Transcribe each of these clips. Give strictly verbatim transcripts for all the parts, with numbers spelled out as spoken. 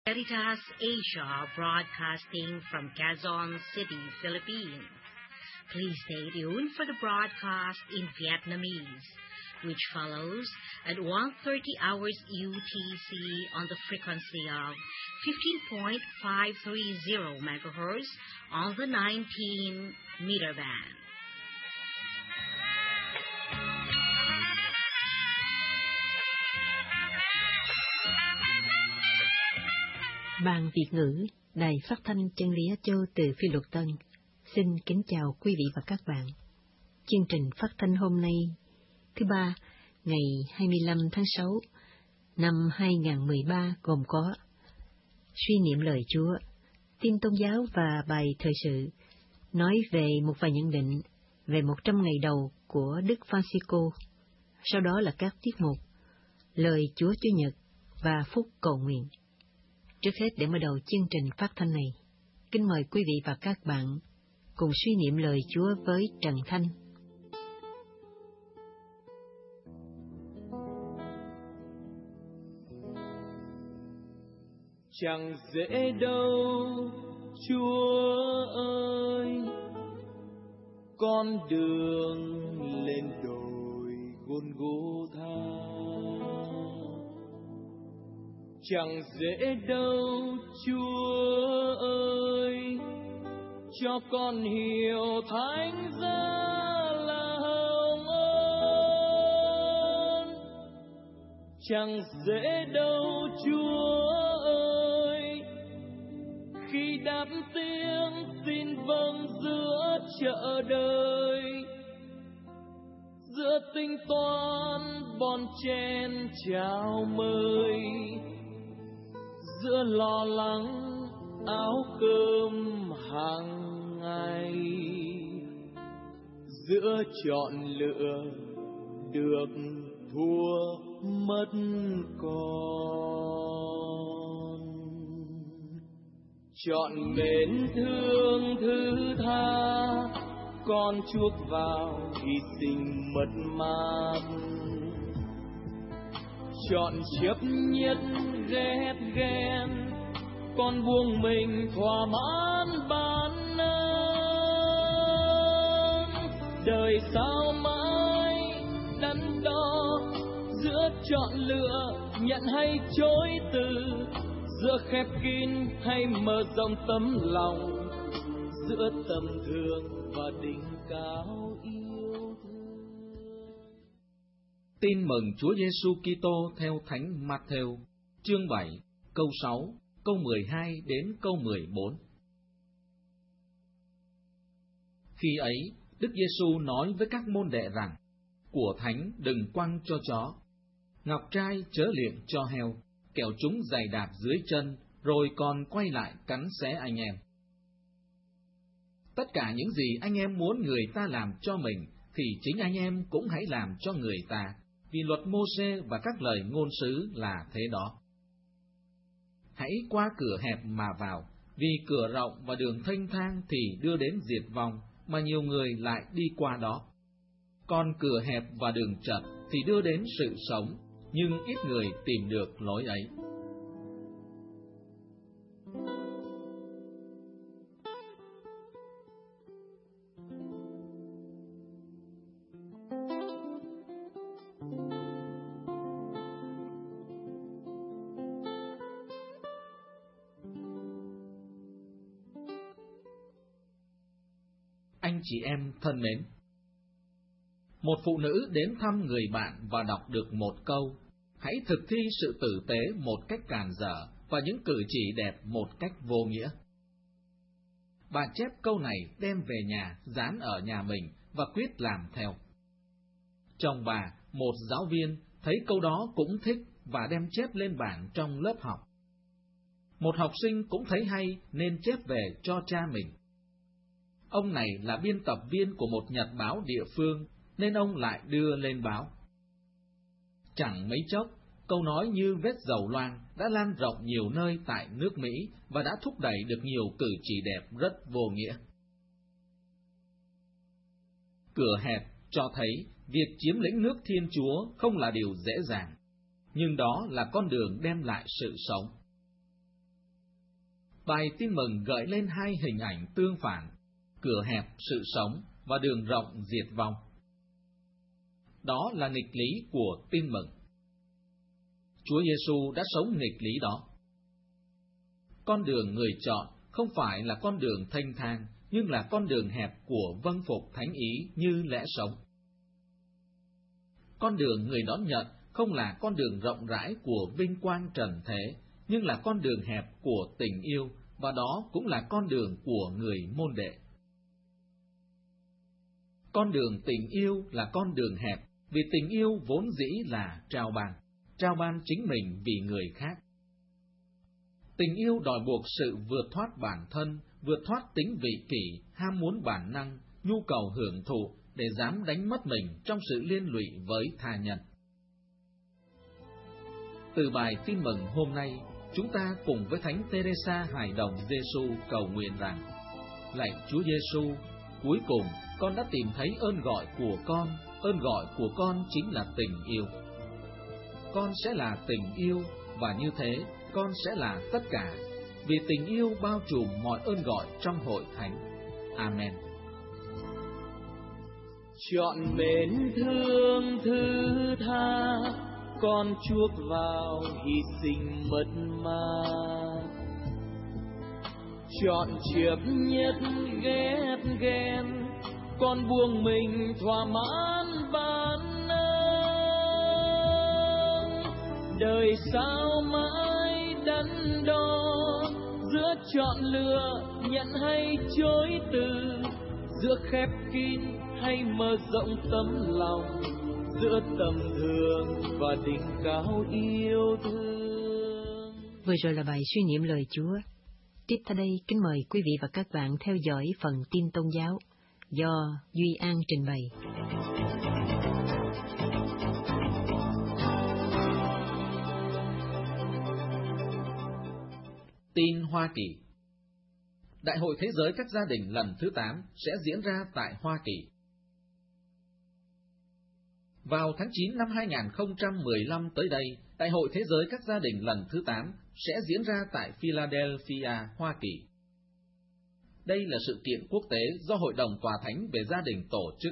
Veritas Asia, broadcasting from Quezon City, Philippines. Please stay tuned for the broadcast in Vietnamese, which follows at one thirty hours U T C on the frequency of fifteen point five three zero megahertz on the nineteen meter band. Ban Việt ngữ, Đài Phát thanh Chân lý Á Châu từ Phi Luật Tân, xin kính chào quý vị và các bạn. Chương trình phát thanh hôm nay, thứ ba, ngày hai mươi lăm tháng sáu, năm hai nghìn không trăm mười ba gồm có suy niệm lời Chúa, tin tôn giáo và bài thời sự, nói về một vài nhận định về một trăm ngày đầu của Đức Francisco. Sau đó là các tiết mục, lời Chúa Chủ nhật và phút cầu nguyện. Trước hết, để mở đầu chương trình phát thanh này, kính mời quý vị và các bạn cùng suy niệm lời Chúa với Trần Thanh. Chẳng dễ đâu, Chúa ơi, con đường lên đồi Golgotha. Chẳng dễ đâu, Chúa ơi, cho con hiểu thánh giá là hồng ân. Chẳng dễ đâu, Chúa ơi, khi đáp tiếng xin vâng giữa chợ đời, giữa tính toán bon chen chào mời, giữa lo lắng áo cơm hàng ngày, giữa chọn lựa được thua mất con, chọn mến thương thứ tha, con chuốc vào hy sinh mất mát, chọn chấp nhất ghét ghen, con buông mình thỏa mãn bản năng. Đời sao mãi đắn đo giữa chọn lựa nhận hay chối từ, giữa khép kín hay mở rộng tấm lòng, giữa tầm thường và đỉnh cao yêu thương. Tin mừng Chúa Giêsu Kitô theo Thánh Matthew, chương bảy, câu sáu, câu mười hai đến câu mười bốn. Khi ấy, Đức Giêsu nói với các môn đệ rằng: của thánh đừng quăng cho chó, ngọc trai chớ liệng cho heo, kẻo chúng giày đạp dưới chân, rồi còn quay lại cắn xé anh em. Tất cả những gì anh em muốn người ta làm cho mình, thì chính anh em cũng hãy làm cho người ta, vì luật Mô-sê và các lời ngôn sứ là thế đó. Hãy qua cửa hẹp mà vào, vì cửa rộng và đường thênh thang thì đưa đến diệt vong, mà nhiều người lại đi qua đó. Còn cửa hẹp và đường chật thì đưa đến sự sống, nhưng ít người tìm được lối ấy. Anh chị em thân mến, một phụ nữ đến thăm người bạn và đọc được một câu: hãy thực thi sự tử tế một cách càn dở và những cử chỉ đẹp một cách vô nghĩa. Bà chép câu này đem về nhà, dán ở nhà mình và quyết làm theo. Chồng bà, một giáo viên, thấy câu đó cũng thích và đem chép lên bảng trong lớp học. Một học sinh cũng thấy hay nên chép về cho cha mình. Ông này là biên tập viên của một nhật báo địa phương, nên ông lại đưa lên báo. Chẳng mấy chốc, câu nói như vết dầu loang đã lan rộng nhiều nơi tại nước Mỹ và đã thúc đẩy được nhiều cử chỉ đẹp rất vô nghĩa. Cửa hẹp cho thấy việc chiếm lĩnh nước Thiên Chúa không là điều dễ dàng, nhưng đó là con đường đem lại sự sống. Bài tin mừng gợi lên hai hình ảnh tương phản, cửa hẹp sự sống và đường rộng diệt vong. Đó là nghịch lý của tin mừng. Chúa Giêsu đã sống nghịch lý đó. Con đường người chọn không phải là con đường thênh thang, nhưng là con đường hẹp của vâng phục thánh ý như lẽ sống. Con đường người đón nhận không là con đường rộng rãi của vinh quang trần thế, nhưng là con đường hẹp của tình yêu, và đó cũng là con đường của người môn đệ. Con đường tình yêu là con đường hẹp, vì tình yêu vốn dĩ là trao ban, trao ban chính mình vì người khác. Tình yêu đòi buộc sự vượt thoát bản thân, vượt thoát tính vị kỷ, ham muốn bản năng, nhu cầu hưởng thụ để dám đánh mất mình trong sự liên lụy với tha nhân. Từ bài tin mừng hôm nay, chúng ta cùng với Thánh Teresa Hài Đồng Giêsu cầu nguyện rằng: Lạy Chúa Giêsu, cuối cùng con đã tìm thấy ơn gọi của con, ơn gọi của con chính là tình yêu. Con sẽ là tình yêu, và như thế con sẽ là tất cả, vì tình yêu bao trùm mọi ơn gọi trong hội thánh. Amen. Chọn mến thương thứ tha, con chuốc vào hy sinh mất mát. Chọn chiếp nhất ghét ghen, con buông mình thỏa mãn bản ơn. Đời sao mãi đắn đo giữa chọn lựa nhận hay chối từ, giữa khép kín hay mở rộng tấm lòng, giữa tầm thường và đỉnh cao yêu thương. Vừa rồi là bài suy niệm lời Chúa. Tiếp theo đây, kính mời quý vị và các bạn theo dõi phần tin tôn giáo do Duy An trình bày. Tin Hoa Kỳ. Đại hội Thế giới các gia đình lần thứ tám sẽ diễn ra tại Hoa Kỳ. Vào tháng chín năm hai nghìn không trăm mười lăm tới đây, Đại hội Thế giới các gia đình lần thứ tám sẽ diễn ra tại Philadelphia, Hoa Kỳ. Đây là sự kiện quốc tế do Hội đồng Tòa Thánh về Gia đình tổ chức.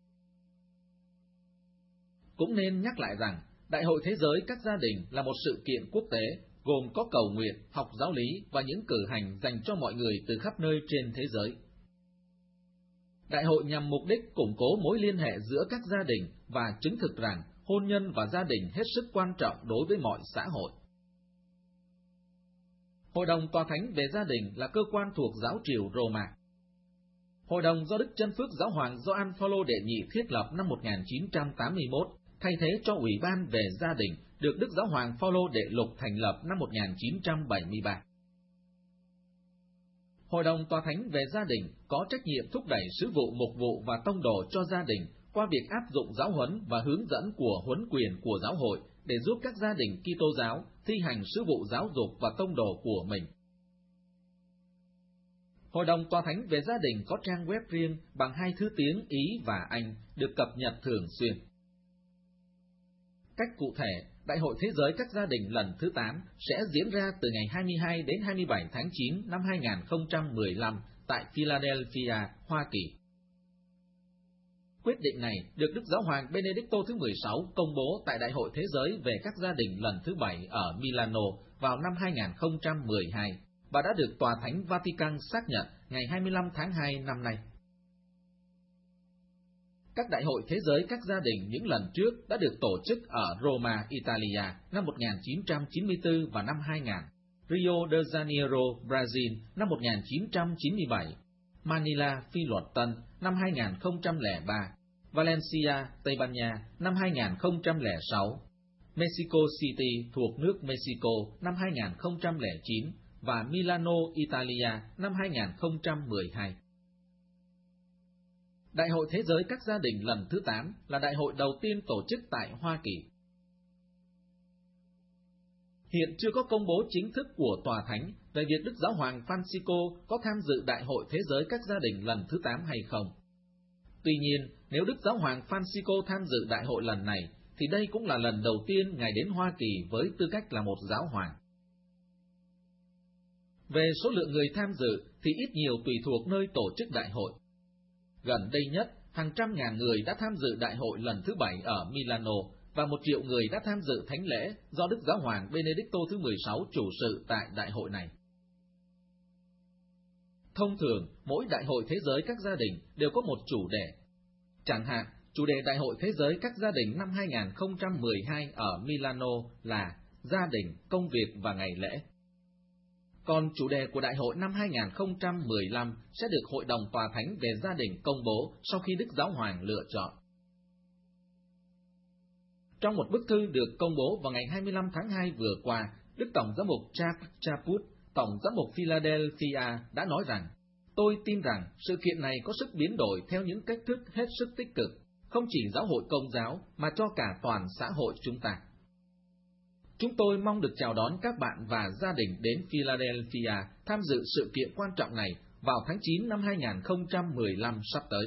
Cũng nên nhắc lại rằng, Đại hội Thế giới các gia đình là một sự kiện quốc tế gồm có cầu nguyện, học giáo lý và những cử hành dành cho mọi người từ khắp nơi trên thế giới. Đại hội nhằm mục đích củng cố mối liên hệ giữa các gia đình và chứng thực rằng hôn nhân và gia đình hết sức quan trọng đối với mọi xã hội. Hội đồng Tòa Thánh về Gia đình là cơ quan thuộc giáo triều Roma. Hội đồng do Đức Chân Phước Giáo hoàng Gioan Phaolô đệ nhị thiết lập năm một nghìn chín trăm tám mươi mốt, thay thế cho Ủy ban về Gia đình được Đức Giáo hoàng Phaolô đệ lục thành lập năm một nghìn chín trăm bảy mươi ba. Hội đồng Tòa Thánh về Gia đình có trách nhiệm thúc đẩy sứ vụ mục vụ và tông đồ cho gia đình qua việc áp dụng giáo huấn và hướng dẫn của huấn quyền của giáo hội để giúp các gia đình Kitô giáo thi hành sứ vụ giáo dục và tông đồ của mình. Hội đồng Tòa Thánh về Gia đình có trang web riêng bằng hai thứ tiếng Ý và Anh được cập nhật thường xuyên. Cách cụ thể, Đại hội Thế giới các gia đình lần thứ tám sẽ diễn ra từ ngày hai mươi hai đến hai mươi bảy tháng chín năm hai nghìn không trăm mười lăm tại Philadelphia, Hoa Kỳ. Quyết định này được Đức Giáo hoàng Benedicto thứ mười sáu công bố tại Đại hội Thế giới về các gia đình lần thứ bảy ở Milano vào năm hai nghìn không trăm mười hai và đã được Tòa Thánh Vatican xác nhận ngày hai mươi lăm tháng hai năm nay. Các đại hội thế giới các gia đình những lần trước đã được tổ chức ở Roma, Italia năm một nghìn chín trăm chín mươi tư và năm hai nghìn, Rio de Janeiro, Brazil năm một nghìn chín trăm chín mươi bảy, Manila, Phi Luật Tân năm hai nghìn không trăm lẻ ba, Valencia, Tây Ban Nha năm hai nghìn không trăm lẻ sáu, Mexico City thuộc nước Mexico năm hai nghìn không trăm lẻ chín và Milano, Italia năm hai nghìn không trăm mười hai. Đại hội Thế giới các gia đình lần thứ tám là đại hội đầu tiên tổ chức tại Hoa Kỳ. Hiện chưa có công bố chính thức của Tòa Thánh về việc Đức Giáo hoàng Francisco có tham dự Đại hội Thế giới các gia đình lần thứ tám hay không. Tuy nhiên, nếu Đức Giáo hoàng Francisco tham dự đại hội lần này, thì đây cũng là lần đầu tiên Ngài đến Hoa Kỳ với tư cách là một giáo hoàng. Về số lượng người tham dự thì ít nhiều tùy thuộc nơi tổ chức đại hội. Gần đây nhất, hàng trăm ngàn người đã tham dự đại hội lần thứ bảy ở Milano, và một triệu người đã tham dự thánh lễ do Đức Giáo hoàng Benedicto thứ mười sáu chủ sự tại đại hội này. Thông thường, mỗi đại hội thế giới các gia đình đều có một chủ đề. Chẳng hạn, chủ đề Đại hội Thế giới các gia đình năm hai không một hai ở Milano là Gia đình, công việc và ngày lễ. Còn chủ đề của Đại hội năm hai không một lăm sẽ được Hội đồng Tòa Thánh về Gia đình công bố sau khi Đức Giáo hoàng lựa chọn. Trong một bức thư được công bố vào ngày hai mươi lăm tháng hai vừa qua, Đức Tổng giám mục Charles Chaput, Tổng giám mục Philadelphia đã nói rằng: Tôi tin rằng sự kiện này có sức biến đổi theo những cách thức hết sức tích cực, không chỉ giáo hội Công giáo mà cho cả toàn xã hội chúng ta. Chúng tôi mong được chào đón các bạn và gia đình đến Philadelphia tham dự sự kiện quan trọng này vào tháng chín năm hai không một lăm sắp tới.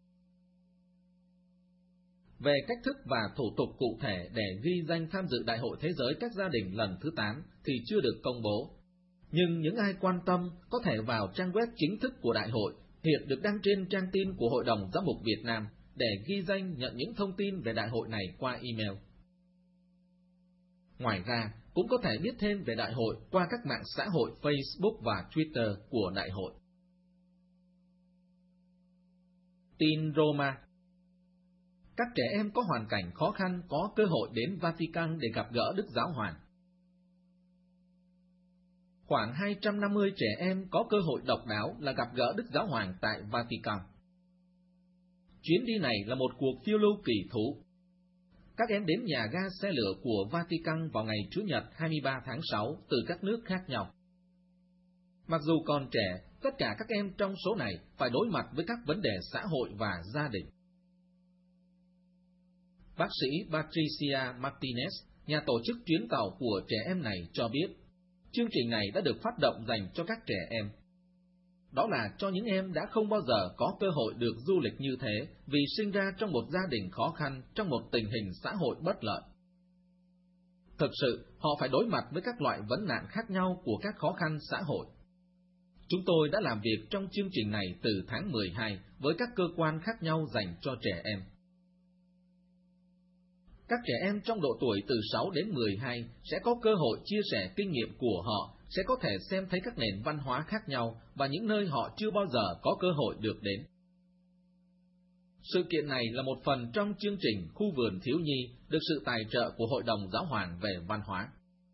Về cách thức và thủ tục cụ thể để ghi danh tham dự Đại hội Thế giới các gia đình lần thứ tám thì chưa được công bố. Nhưng những ai quan tâm có thể vào trang web chính thức của đại hội, hiện được đăng trên trang tin của Hội đồng Giám mục Việt Nam, để ghi danh nhận những thông tin về đại hội này qua email. Ngoài ra, cũng có thể biết thêm về đại hội qua các mạng xã hội Facebook và Twitter của đại hội. Tin Roma. Các trẻ em có hoàn cảnh khó khăn có cơ hội đến Vatican để gặp gỡ Đức Giáo hoàng. Khoảng hai trăm năm mươi trẻ em có cơ hội độc đáo là gặp gỡ Đức Giáo hoàng tại Vatican. Chuyến đi này là một cuộc phiêu lưu kỳ thú. Các em đến nhà ga xe lửa của Vatican vào ngày Chủ nhật hai mươi ba tháng sáu từ các nước khác nhau. Mặc dù còn trẻ, tất cả các em trong số này phải đối mặt với các vấn đề xã hội và gia đình. Bác sĩ Patricia Martinez, nhà tổ chức chuyến tàu của trẻ em này cho biết, chương trình này đã được phát động dành cho các trẻ em. Đó là cho những em đã không bao giờ có cơ hội được du lịch như thế vì sinh ra trong một gia đình khó khăn, trong một tình hình xã hội bất lợi. Thực sự, họ phải đối mặt với các loại vấn nạn khác nhau của các khó khăn xã hội. Chúng tôi đã làm việc trong chương trình này từ tháng mười hai với các cơ quan khác nhau dành cho trẻ em. Các trẻ em trong độ tuổi từ sáu đến mười hai sẽ có cơ hội chia sẻ kinh nghiệm của họ, sẽ có thể xem thấy các nền văn hóa khác nhau và những nơi họ chưa bao giờ có cơ hội được đến. Sự kiện này là một phần trong chương trình Khu vườn thiếu nhi được sự tài trợ của Hội đồng Giáo hoàng về văn hóa.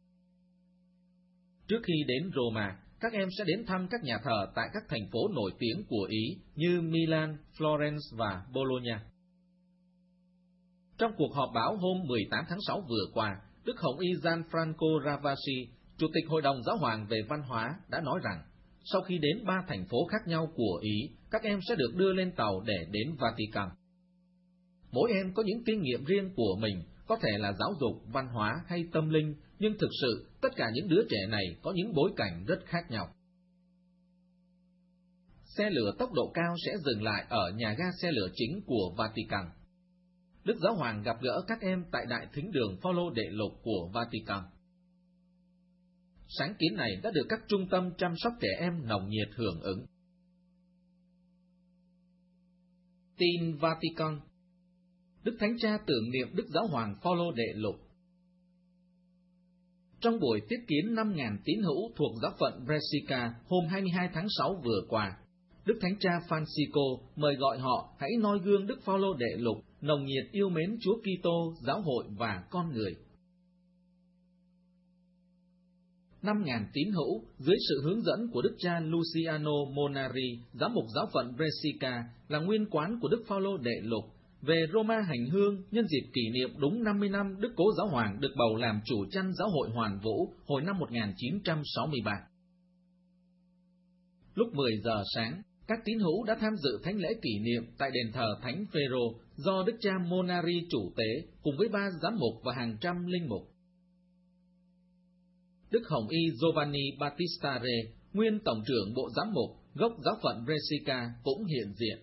Trước khi đến Roma, các em sẽ đến thăm các nhà thờ tại các thành phố nổi tiếng của Ý như Milan, Florence và Bologna. Trong cuộc họp báo hôm mười tám tháng sáu vừa qua, Đức Hồng y Gianfranco Ravasi, Chủ tịch Hội đồng Giáo hoàng về văn hóa, đã nói rằng, sau khi đến ba thành phố khác nhau của Ý, các em sẽ được đưa lên tàu để đến Vatican. Mỗi em có những kinh nghiệm riêng của mình, có thể là giáo dục, văn hóa hay tâm linh, nhưng thực sự tất cả những đứa trẻ này có những bối cảnh rất khác nhau. Xe lửa tốc độ cao sẽ dừng lại ở nhà ga xe lửa chính của Vatican. Đức Giáo hoàng gặp gỡ các em tại Đại Thính đường Phaolô Đệ Lục của Vatican. Sáng kiến này đã được các trung tâm chăm sóc trẻ em nồng nhiệt hưởng ứng. Tin Vatican. Đức Thánh Cha tưởng niệm Đức Giáo hoàng Phaolô Đệ Lục. Trong buổi tiếp kiến năm nghìn tín hữu thuộc giáo phận Brescia hôm hai mươi hai tháng sáu vừa qua, Đức Thánh Cha Francisco mời gọi họ hãy noi gương Đức Phaolô Đệ Lục, nồng nhiệt yêu mến Chúa Kitô, giáo hội và con người. năm nghìn tín hữu dưới sự hướng dẫn của Đức cha Luciano Monari, giám mục giáo phận Brescia, là nguyên quán của Đức Phaolô Đệ Lục, về Roma hành hương nhân dịp kỷ niệm đúng năm mươi năm Đức Cố Giáo hoàng được bầu làm chủ chăn giáo hội Hoàn Vũ hồi năm một nghìn chín trăm sáu mươi ba. Lúc mười giờ sáng, các tín hữu đã tham dự thánh lễ kỷ niệm tại đền thờ Thánh Phêrô do Đức cha Monari chủ tế cùng với ba giám mục và hàng trăm linh mục. Đức Hồng y Giovanni Battista Re, nguyên tổng trưởng bộ giám mục gốc giáo phận Brescia cũng hiện diện.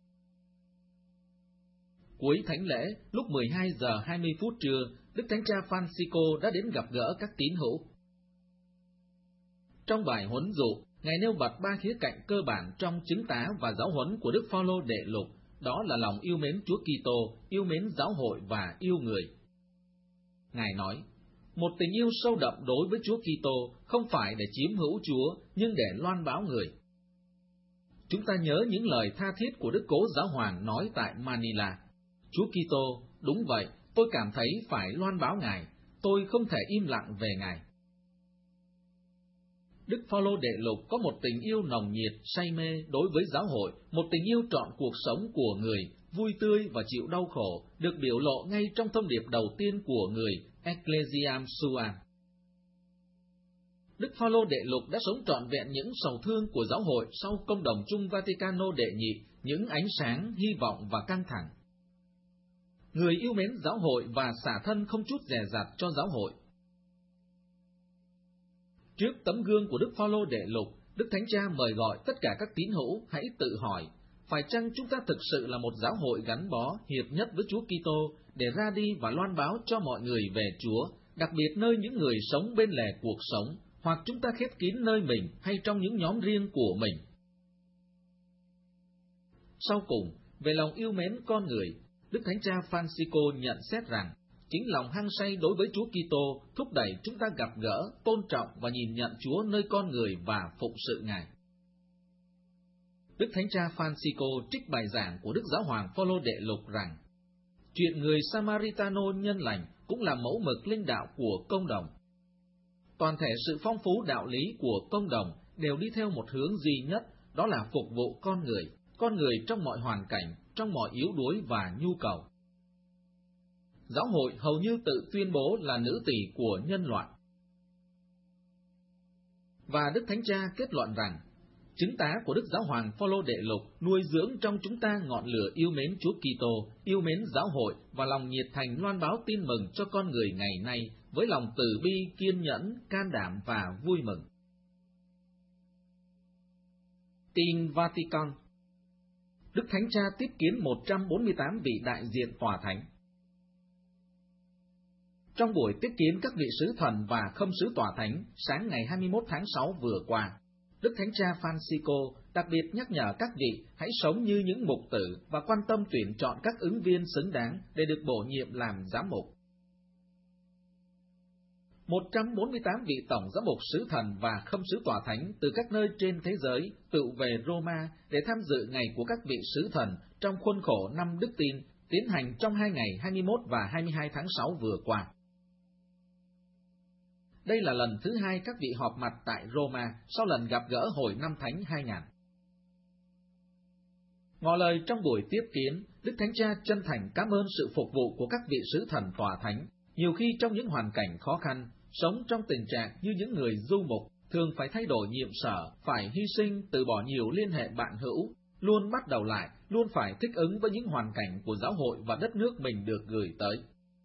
Cuối thánh lễ, lúc mười hai giờ hai mươi phút trưa, Đức Thánh Cha Francisco đã đến gặp gỡ các tín hữu. Trong bài huấn dụ, Ngài nêu bật ba khía cạnh cơ bản trong chứng tá và giáo huấn của Đức Phao-lô Đệ Lục, đó là lòng yêu mến Chúa Kitô, yêu mến giáo hội và yêu người. Ngài nói, một tình yêu sâu đậm đối với Chúa Kitô không phải để chiếm hữu Chúa, nhưng để loan báo người. Chúng ta nhớ những lời tha thiết của Đức Cố Giáo Hoàng nói tại Manila. Chúa Kitô, đúng vậy, tôi cảm thấy phải loan báo Ngài, tôi không thể im lặng về Ngài. Đức Phao-lô Đệ Lục có một tình yêu nồng nhiệt, say mê đối với giáo hội, một tình yêu trọn cuộc sống của người, vui tươi và chịu đau khổ, được biểu lộ ngay trong thông điệp đầu tiên của người, Ecclesiam Suam. Đức Phao-lô Đệ Lục đã sống trọn vẹn những sầu thương của giáo hội sau công đồng chung Vaticano đệ nhị, những ánh sáng, hy vọng và căng thẳng. Người yêu mến giáo hội và xả thân không chút dè dặt cho giáo hội. Trước tấm gương của Đức Phao-lô Đệ Lục, Đức Thánh Cha mời gọi tất cả các tín hữu hãy tự hỏi, phải chăng chúng ta thực sự là một giáo hội gắn bó, hiệp nhất với Chúa Kitô để ra đi và loan báo cho mọi người về Chúa, đặc biệt nơi những người sống bên lề cuộc sống, hoặc chúng ta khép kín nơi mình hay trong những nhóm riêng của mình. Sau cùng, về lòng yêu mến con người, Đức Thánh Cha Francisco nhận xét rằng, chính lòng hăng say đối với Chúa Kitô thúc đẩy chúng ta gặp gỡ, tôn trọng và nhìn nhận Chúa nơi con người và phụng sự Ngài. Đức Thánh Cha Francisco trích bài giảng của Đức Giáo hoàng Phao-lô Đệ Lục rằng, chuyện người Samaritano nhân lành cũng là mẫu mực linh đạo của công đồng. Toàn thể sự phong phú đạo lý của công đồng đều đi theo một hướng duy nhất, đó là phục vụ con người, con người trong mọi hoàn cảnh, trong mọi yếu đuối và nhu cầu. Giáo hội hầu như tự tuyên bố là nữ tỳ của nhân loại. Và Đức Thánh Cha kết luận rằng, chứng tá của Đức Giáo hoàng Phao-lô Đệ Lục nuôi dưỡng trong chúng ta ngọn lửa yêu mến Chúa Kitô, yêu mến giáo hội và lòng nhiệt thành loan báo tin mừng cho con người ngày nay với lòng từ bi, kiên nhẫn, can đảm và vui mừng. Tin Vatican. Đức Thánh Cha tiếp kiến một trăm bốn mươi tám vị đại diện tòa thánh. Trong buổi tiếp kiến các vị sứ thần và khâm sứ tòa thánh sáng ngày hai mươi mốt tháng sáu vừa qua, Đức Thánh Cha Francisco đặc biệt nhắc nhở các vị hãy sống như những mục tử và quan tâm tuyển chọn các ứng viên xứng đáng để được bổ nhiệm làm giám mục. một trăm bốn mươi tám vị tổng giám mục sứ thần và khâm sứ tòa thánh từ các nơi trên thế giới tự về Roma để tham dự ngày của các vị sứ thần trong khuôn khổ năm Đức Tin tiến hành trong hai ngày hai mươi mốt và hai mươi hai tháng sáu vừa qua. Đây là lần thứ hai các vị họp mặt tại Roma sau lần gặp gỡ hồi năm Thánh hai nghìn. Ngỏ lời trong buổi tiếp kiến, Đức Thánh Cha chân thành cảm ơn sự phục vụ của các vị sứ thần tòa thánh, nhiều khi trong những hoàn cảnh khó khăn, sống trong tình trạng như những người du mục, thường phải thay đổi nhiệm sở, phải hy sinh, từ bỏ nhiều liên hệ bạn hữu, luôn bắt đầu lại, luôn phải thích ứng với những hoàn cảnh của giáo hội và đất nước mình được gửi tới.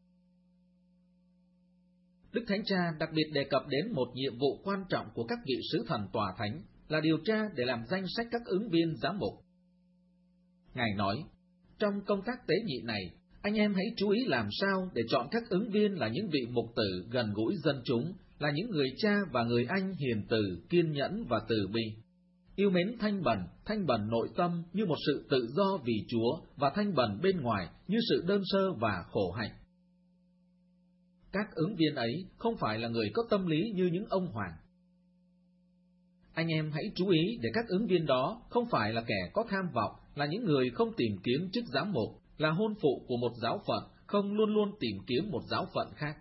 Đức Thánh Cha đặc biệt đề cập đến một nhiệm vụ quan trọng của các vị sứ thần tòa thánh là điều tra để làm danh sách các ứng viên giám mục. Ngài nói, trong công tác tế nhị này, anh em hãy chú ý làm sao để chọn các ứng viên là những vị mục tử gần gũi dân chúng, là những người cha và người anh hiền từ, kiên nhẫn và từ bi, yêu mến thanh bần, thanh bần nội tâm như một sự tự do vì Chúa và thanh bần bên ngoài như sự đơn sơ và khổ hạnh. Các ứng viên ấy không phải là người có tâm lý như những ông hoàng. Anh em hãy chú ý để các ứng viên đó không phải là kẻ có tham vọng, là những người không tìm kiếm chức giám mục, là hôn phụ của một giáo phận, không luôn luôn tìm kiếm một giáo phận khác.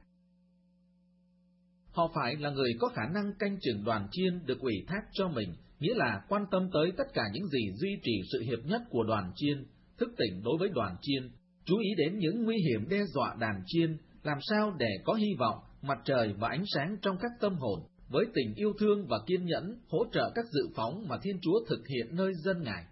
Họ phải là người có khả năng canh chừng đoàn chiên được ủy thác cho mình, nghĩa là quan tâm tới tất cả những gì duy trì sự hiệp nhất của đoàn chiên, thức tỉnh đối với đoàn chiên, chú ý đến những nguy hiểm đe dọa đàn chiên, làm sao để có hy vọng, mặt trời và ánh sáng trong các tâm hồn, với tình yêu thương và kiên nhẫn hỗ trợ các dự phóng mà Thiên Chúa thực hiện nơi dân Ngài.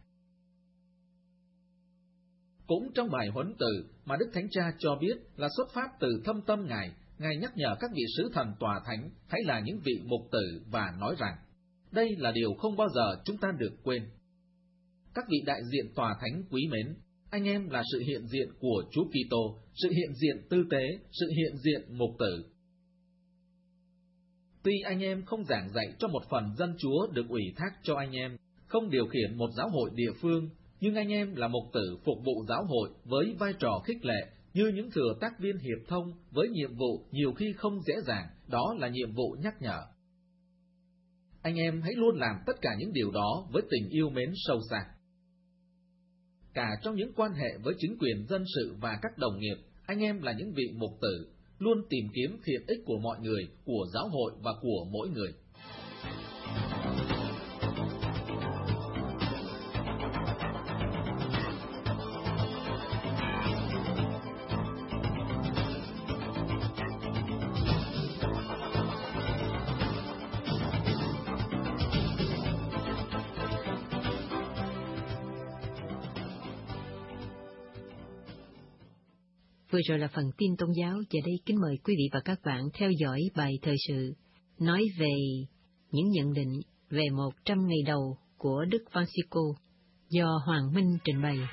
Cũng trong bài huấn từ mà Đức Thánh Cha cho biết là xuất phát từ thâm tâm Ngài, Ngài nhắc nhở các vị sứ thần tòa thánh hãy là những vị mục tử và nói rằng, đây là điều không bao giờ chúng ta được quên. Các vị đại diện tòa thánh quý mến, anh em là sự hiện diện của Chúa Kitô, sự hiện diện tư tế, sự hiện diện mục tử. Tuy anh em không giảng dạy cho một phần dân Chúa được ủy thác cho anh em, không điều khiển một giáo hội địa phương, nhưng anh em là mục tử phục vụ giáo hội với vai trò khích lệ như những thừa tác viên hiệp thông với nhiệm vụ nhiều khi không dễ dàng, đó là nhiệm vụ nhắc nhở. Anh em hãy luôn làm tất cả những điều đó với tình yêu mến sâu sắc. Cả trong những quan hệ với chính quyền dân sự và các đồng nghiệp, anh em là những vị mục tử, luôn tìm kiếm thiện ích của mọi người, của giáo hội và của mỗi người. Vừa rồi là phần tin tôn giáo, giờ đây kính mời quý vị và các bạn theo dõi bài thời sự nói về những nhận định về một trăm ngày đầu của Đức Francisco do Hoàng Minh trình bày.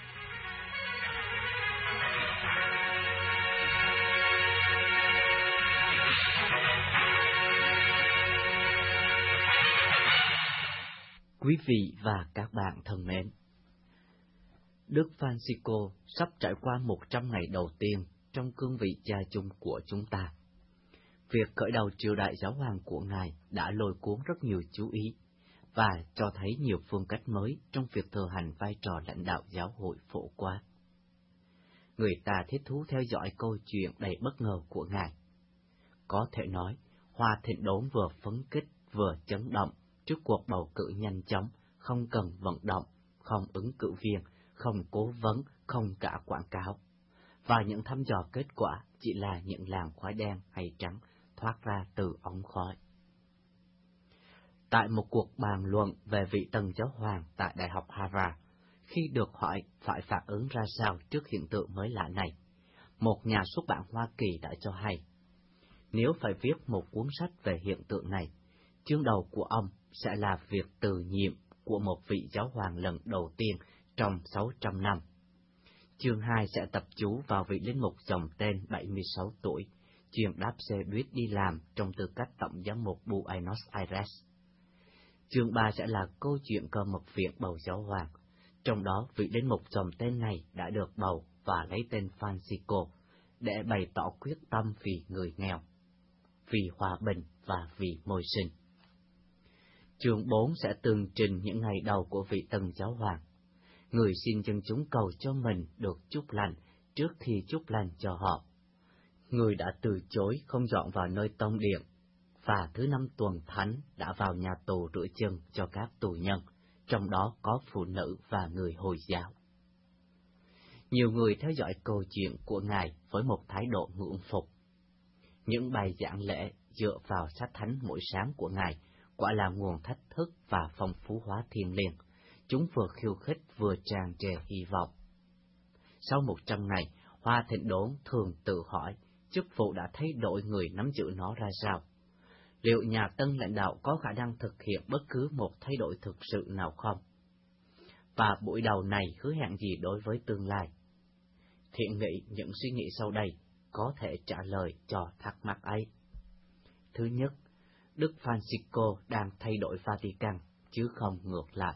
Quý vị và các bạn thân mến, Đức Francisco sắp trải qua một trăm ngày đầu tiên trong cương vị cha chung của chúng ta. Việc khởi đầu triều đại giáo hoàng của Ngài đã lôi cuốn rất nhiều chú ý và cho thấy nhiều phương cách mới trong việc thực hành vai trò lãnh đạo giáo hội phổ quát. Người ta thích thú theo dõi câu chuyện đầy bất ngờ của Ngài. Có thể nói, Hoa Thịnh Đốn vừa phấn khích vừa chấn động trước cuộc bầu cử nhanh chóng, không cần vận động, không ứng cử viên, không cố vấn, không cả quảng cáo. Và những thăm dò kết quả chỉ là những làn khói đen hay trắng thoát ra từ ống khói. Tại một cuộc bàn luận về vị tân giáo hoàng tại Đại học Harvard, khi được hỏi phải phản ứng ra sao trước hiện tượng mới lạ này, một nhà xuất bản Hoa Kỳ đã cho hay, nếu phải viết một cuốn sách về hiện tượng này, chương đầu của ông sẽ là việc từ nhiệm của một vị giáo hoàng lần đầu tiên trong sáu trăm năm. Chương hai sẽ tập chú vào vị linh mục dòng tên bảy mươi sáu tuổi, chuyên đáp xe buýt đi làm trong tư cách tổng giám mục Buenos Aires. Chương ba sẽ là câu chuyện cơ mật viện bầu giáo hoàng, trong đó vị linh mục dòng tên này đã được bầu và lấy tên Francisco để bày tỏ quyết tâm vì người nghèo, vì hòa bình và vì môi sinh. Chương bốn sẽ tường trình những ngày đầu của vị tân giáo hoàng. Người xin dân chúng cầu cho mình được chúc lành trước khi chúc lành cho họ. Người đã từ chối không dọn vào nơi tông điện, và thứ năm tuần thánh đã vào nhà tù rửa chân cho các tù nhân, trong đó có phụ nữ và người Hồi giáo. Nhiều người theo dõi câu chuyện của Ngài với một thái độ ngưỡng phục. Những bài giảng lễ dựa vào sách thánh mỗi sáng của Ngài quả là nguồn thách thức và phong phú hóa thiêng liêng. Chúng vừa khiêu khích vừa tràn trề hy vọng. Sau một trăm ngày, Hoa Thịnh Đốn thường tự hỏi chức vụ đã thay đổi người nắm giữ nó ra sao. Liệu nhà tân lãnh đạo có khả năng thực hiện bất cứ một thay đổi thực sự nào không? Và buổi đầu này hứa hẹn gì đối với tương lai? Thiện nghĩ những suy nghĩ sau đây có thể trả lời cho thắc mắc ấy. Thứ nhất, Đức Francisco đang thay đổi Vatican, chứ không ngược lại.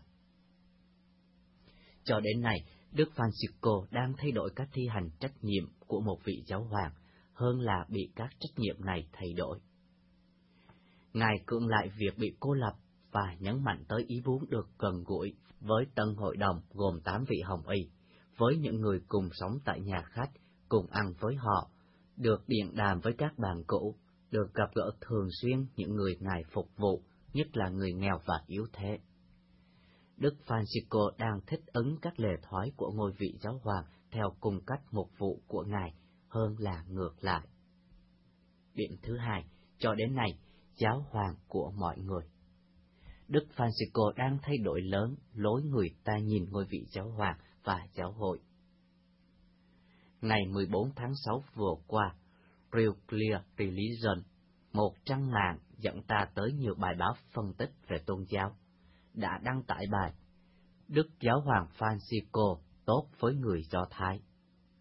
Cho đến nay, Đức Francisco đang thay đổi cách thi hành trách nhiệm của một vị giáo hoàng, hơn là bị các trách nhiệm này thay đổi. Ngài cưỡng lại việc bị cô lập và nhấn mạnh tới ý muốn được gần gũi với tân hội đồng gồm tám vị hồng y, với những người cùng sống tại nhà khách, cùng ăn với họ, được điện đàm với các bạn cũ, được gặp gỡ thường xuyên những người Ngài phục vụ, nhất là người nghèo và yếu thế. Đức Francisco đang thích ứng các lề thoái của ngôi vị giáo hoàng theo cung cách mục vụ của Ngài, hơn là ngược lại. Điểm thứ hai, cho đến nay, giáo hoàng của mọi người. Đức Francisco đang thay đổi lớn lối người ta nhìn ngôi vị giáo hoàng và giáo hội. Ngày mười bốn tháng sáu vừa qua, Real Clear Religion, một trang mạng dẫn ta tới nhiều bài báo phân tích về tôn giáo, đã đăng tải bài Đức Giáo hoàng Francisco tốt với người Do Thái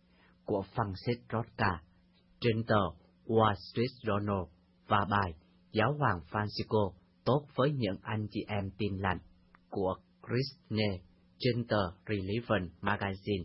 của Francis Rothka trên tờ Wall Street Journal và bài Giáo hoàng Francisco tốt với những anh chị em tin lành của Christine trên tờ Relevant Magazine.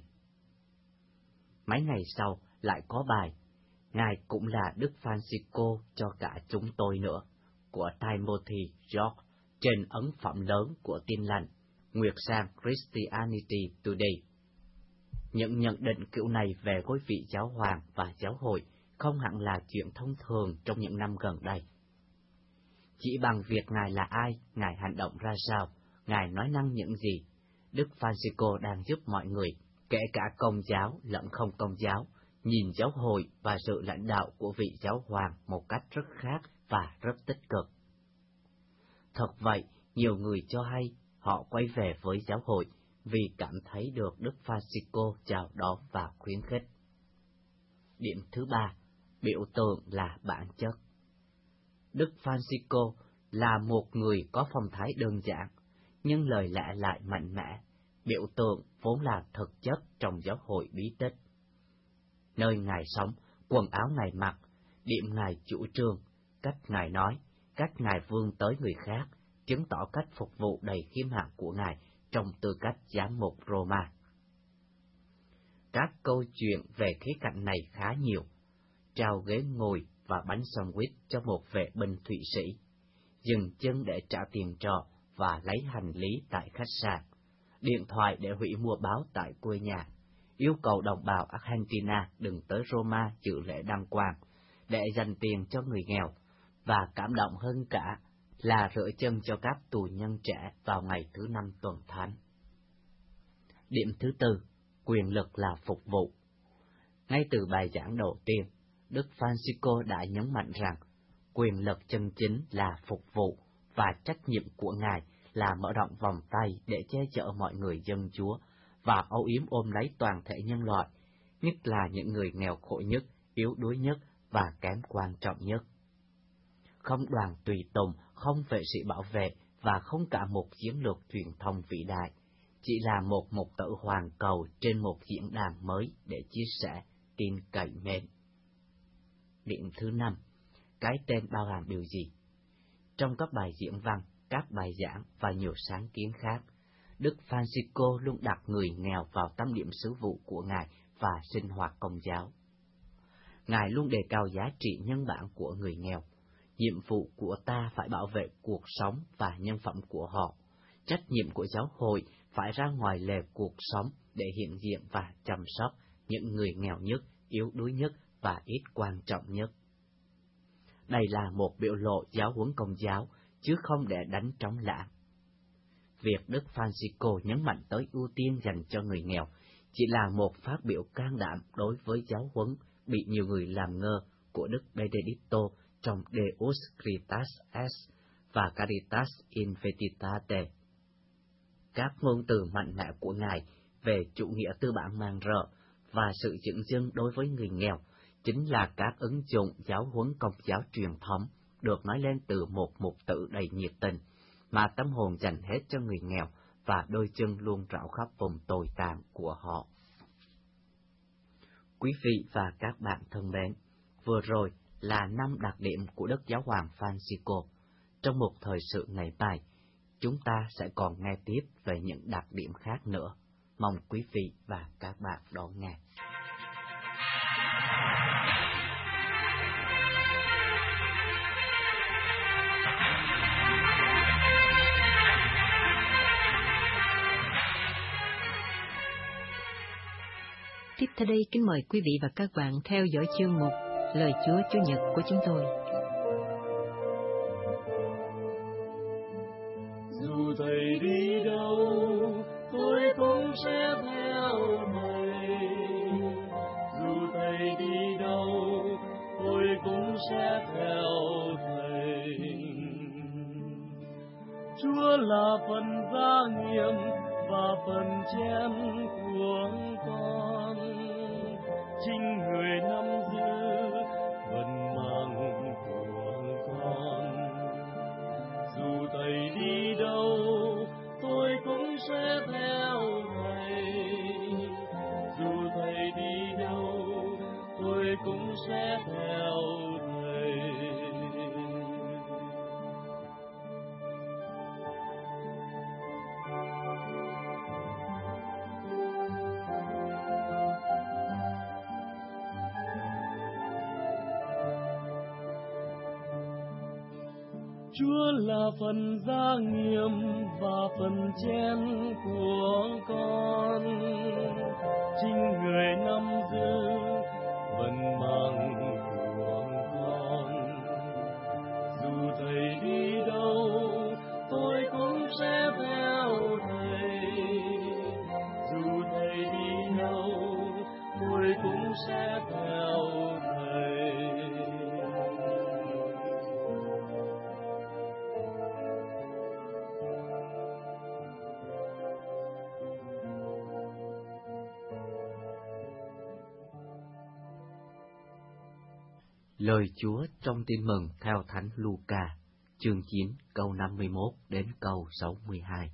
Mấy ngày sau lại có bài Ngài cũng là Đức Francisco cho cả chúng tôi nữa của Timothy George trên ấn phẩm lớn của Tin lành, nguyệt sang Christianity Today. Những nhận định kiểu này về ngôi vị giáo hoàng và giáo hội không hẳn là chuyện thông thường trong những năm gần đây. Chỉ bằng việc Ngài là ai, Ngài hành động ra sao, Ngài nói năng những gì, Đức Francisco đang giúp mọi người, kể cả công giáo lẫn không công giáo, nhìn giáo hội và sự lãnh đạo của vị giáo hoàng một cách rất khác và rất tích cực. Thật vậy, nhiều người cho hay họ quay về với giáo hội vì cảm thấy được Đức Francisco chào đón và khuyến khích. Điểm thứ ba, biểu tượng là bản chất. Đức Francisco là một người có phong thái đơn giản, nhưng lời lẽ lại mạnh mẽ. Biểu tượng vốn là thực chất trong giáo hội bí tích. Nơi Ngài sống, quần áo Ngài mặc, điểm Ngài chủ trương, cách Ngài nói, cách Ngài vươn tới người khác, chứng tỏ cách phục vụ đầy khiêm hạn của Ngài trong tư cách giám mục Roma. Các câu chuyện về khía cạnh này khá nhiều. Trao ghế ngồi và bánh sandwich cho một vệ binh Thụy Sĩ, dừng chân để trả tiền trọ và lấy hành lý tại khách sạn, điện thoại để hủy mua báo tại quê nhà, yêu cầu đồng bào Argentina đừng tới Roma dự lễ đăng quang, để dành tiền cho người nghèo, và cảm động hơn cả là rửa chân cho các tù nhân trẻ vào ngày thứ năm tuần thánh. Điểm thứ tư, quyền lực là phục vụ. Ngay từ bài giảng đầu tiên, Đức Francisco đã nhấn mạnh rằng quyền lực chân chính là phục vụ, và trách nhiệm của Ngài là mở rộng vòng tay để che chở mọi người dân Chúa và âu yếm ôm lấy toàn thể nhân loại, nhất là những người nghèo khổ nhất, yếu đuối nhất và kém quan trọng nhất. Không đoàn tùy tùng, không vệ sĩ bảo vệ và không cả một chiến lược truyền thông vĩ đại, chỉ là một mục tử hoàn cầu trên một diễn đàn mới để chia sẻ, tin cậy mến. Điểm thứ năm, cái tên bao hàm điều gì? Trong các bài diễn văn, các bài giảng và nhiều sáng kiến khác, Đức Francisco luôn đặt người nghèo vào tâm điểm sứ vụ của Ngài và sinh hoạt công giáo. Ngài luôn đề cao giá trị nhân bản của người nghèo. Nhiệm vụ của ta phải bảo vệ cuộc sống và nhân phẩm của họ. Trách nhiệm của giáo hội phải ra ngoài lề cuộc sống để hiện diện và chăm sóc những người nghèo nhất, yếu đuối nhất và ít quan trọng nhất. Đây là một biểu lộ giáo huấn công giáo, chứ không để đánh trống lãng. Việc Đức Francisco nhấn mạnh tới ưu tiên dành cho người nghèo chỉ là một phát biểu can đảm đối với giáo huấn bị nhiều người làm ngơ của Đức Benedicto trong Deus Caritas Est và Caritas in Veritate. Các ngôn từ mạnh mẽ của Ngài về chủ nghĩa tư bản man rợ và sự dửng dưng đối với người nghèo chính là các ứng dụng giáo huấn công giáo truyền thống được nói lên từ một mục tử đầy nhiệt tình, mà tâm hồn dành hết cho người nghèo và đôi chân luôn rảo khắp vùng tồi tàn của họ. Quý vị và các bạn thân mến, vừa rồi là năm đặc điểm của Đức Giáo hoàng Francisco. Trong một thời sự ngày mai, chúng ta sẽ còn nghe tiếp về những đặc điểm khác nữa. Mong quý vị và các bạn đón nghe. Tiếp theo đây, kính mời quý vị và các bạn theo dõi chương mục Lời Chúa Chủ nhật của chúng tôi. Dù thầy đi đâu, tôi cũng sẽ theo thầy. Dù thầy đi đâu, tôi cũng sẽ theo thầy. Chúa là phần gia nghiệm và phần chén của con, chính người nắm giữ vận mạng của con. Dù thầy đi đâu, tôi cũng sẽ theo thầy. Dù thầy đi đâu, tôi cũng sẽ theo thầy. Chúa là phần gia nghiệp và phần chen của con. Chính người nắm giữ vận mạng của con. Dù thầy đi đâu, tôi cũng sẽ theo thầy. Dù thầy đi đâu, tôi cũng sẽ theo thầy. Lời Chúa trong Tin mừng theo Thánh Luca, chương chín, câu năm mươi mốt đến câu sáu mươi hai.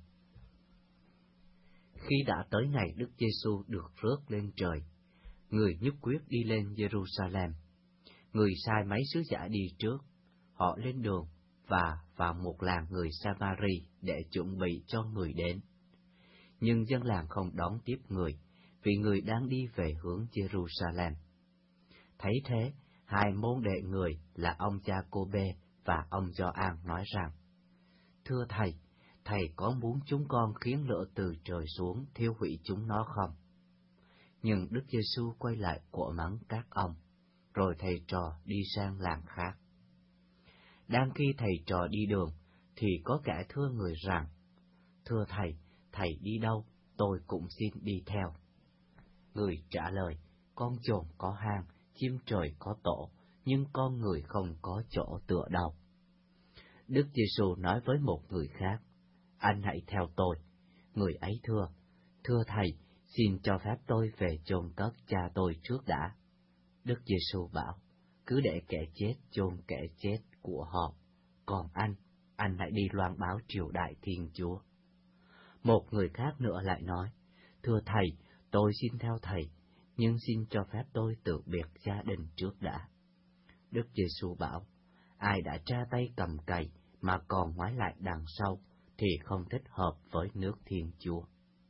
Khi đã tới ngày Đức Giêsu được rước lên trời, người nhất quyết đi lên Jerusalem. Người sai mấy sứ giả đi trước, họ lên đường và vào một làng người Samari để chuẩn bị cho người đến. Nhưng dân làng không đón tiếp người, vì người đang đi về hướng Jerusalem. Thấy thế, hai môn đệ người là ông Giacôbê và ông Gioan nói rằng: Thưa thầy, thầy có muốn chúng con khiến lửa từ trời xuống thiêu hủy chúng nó không? Nhưng Đức Giêsu quay lại quở mắng các ông, rồi thầy trò đi sang làng khác. Đang khi thầy trò đi đường, thì có kẻ thưa người rằng: Thưa thầy, thầy đi đâu, tôi cũng xin đi theo. Người trả lời: Con chồn có hang, chim trời có tổ, nhưng con người không có chỗ tựa đâu. Đức Giêsu nói với một người khác: Anh hãy theo tôi. Người ấy thưa: Thưa thầy, xin cho phép tôi về chôn cất cha tôi trước đã. Đức Giêsu bảo: Cứ để kẻ chết chôn kẻ chết của họ, còn anh, anh hãy đi loan báo triều đại Thiên Chúa. Một người khác nữa lại nói: Thưa thầy, tôi xin theo thầy, nhưng xin cho phép tôi tự biệt gia đình trước đã. Đức Giêsu bảo: Ai đã tra tay cầm cày mà còn ngoái lại đằng sau, thì không thích hợp với nước Thiên Chúa.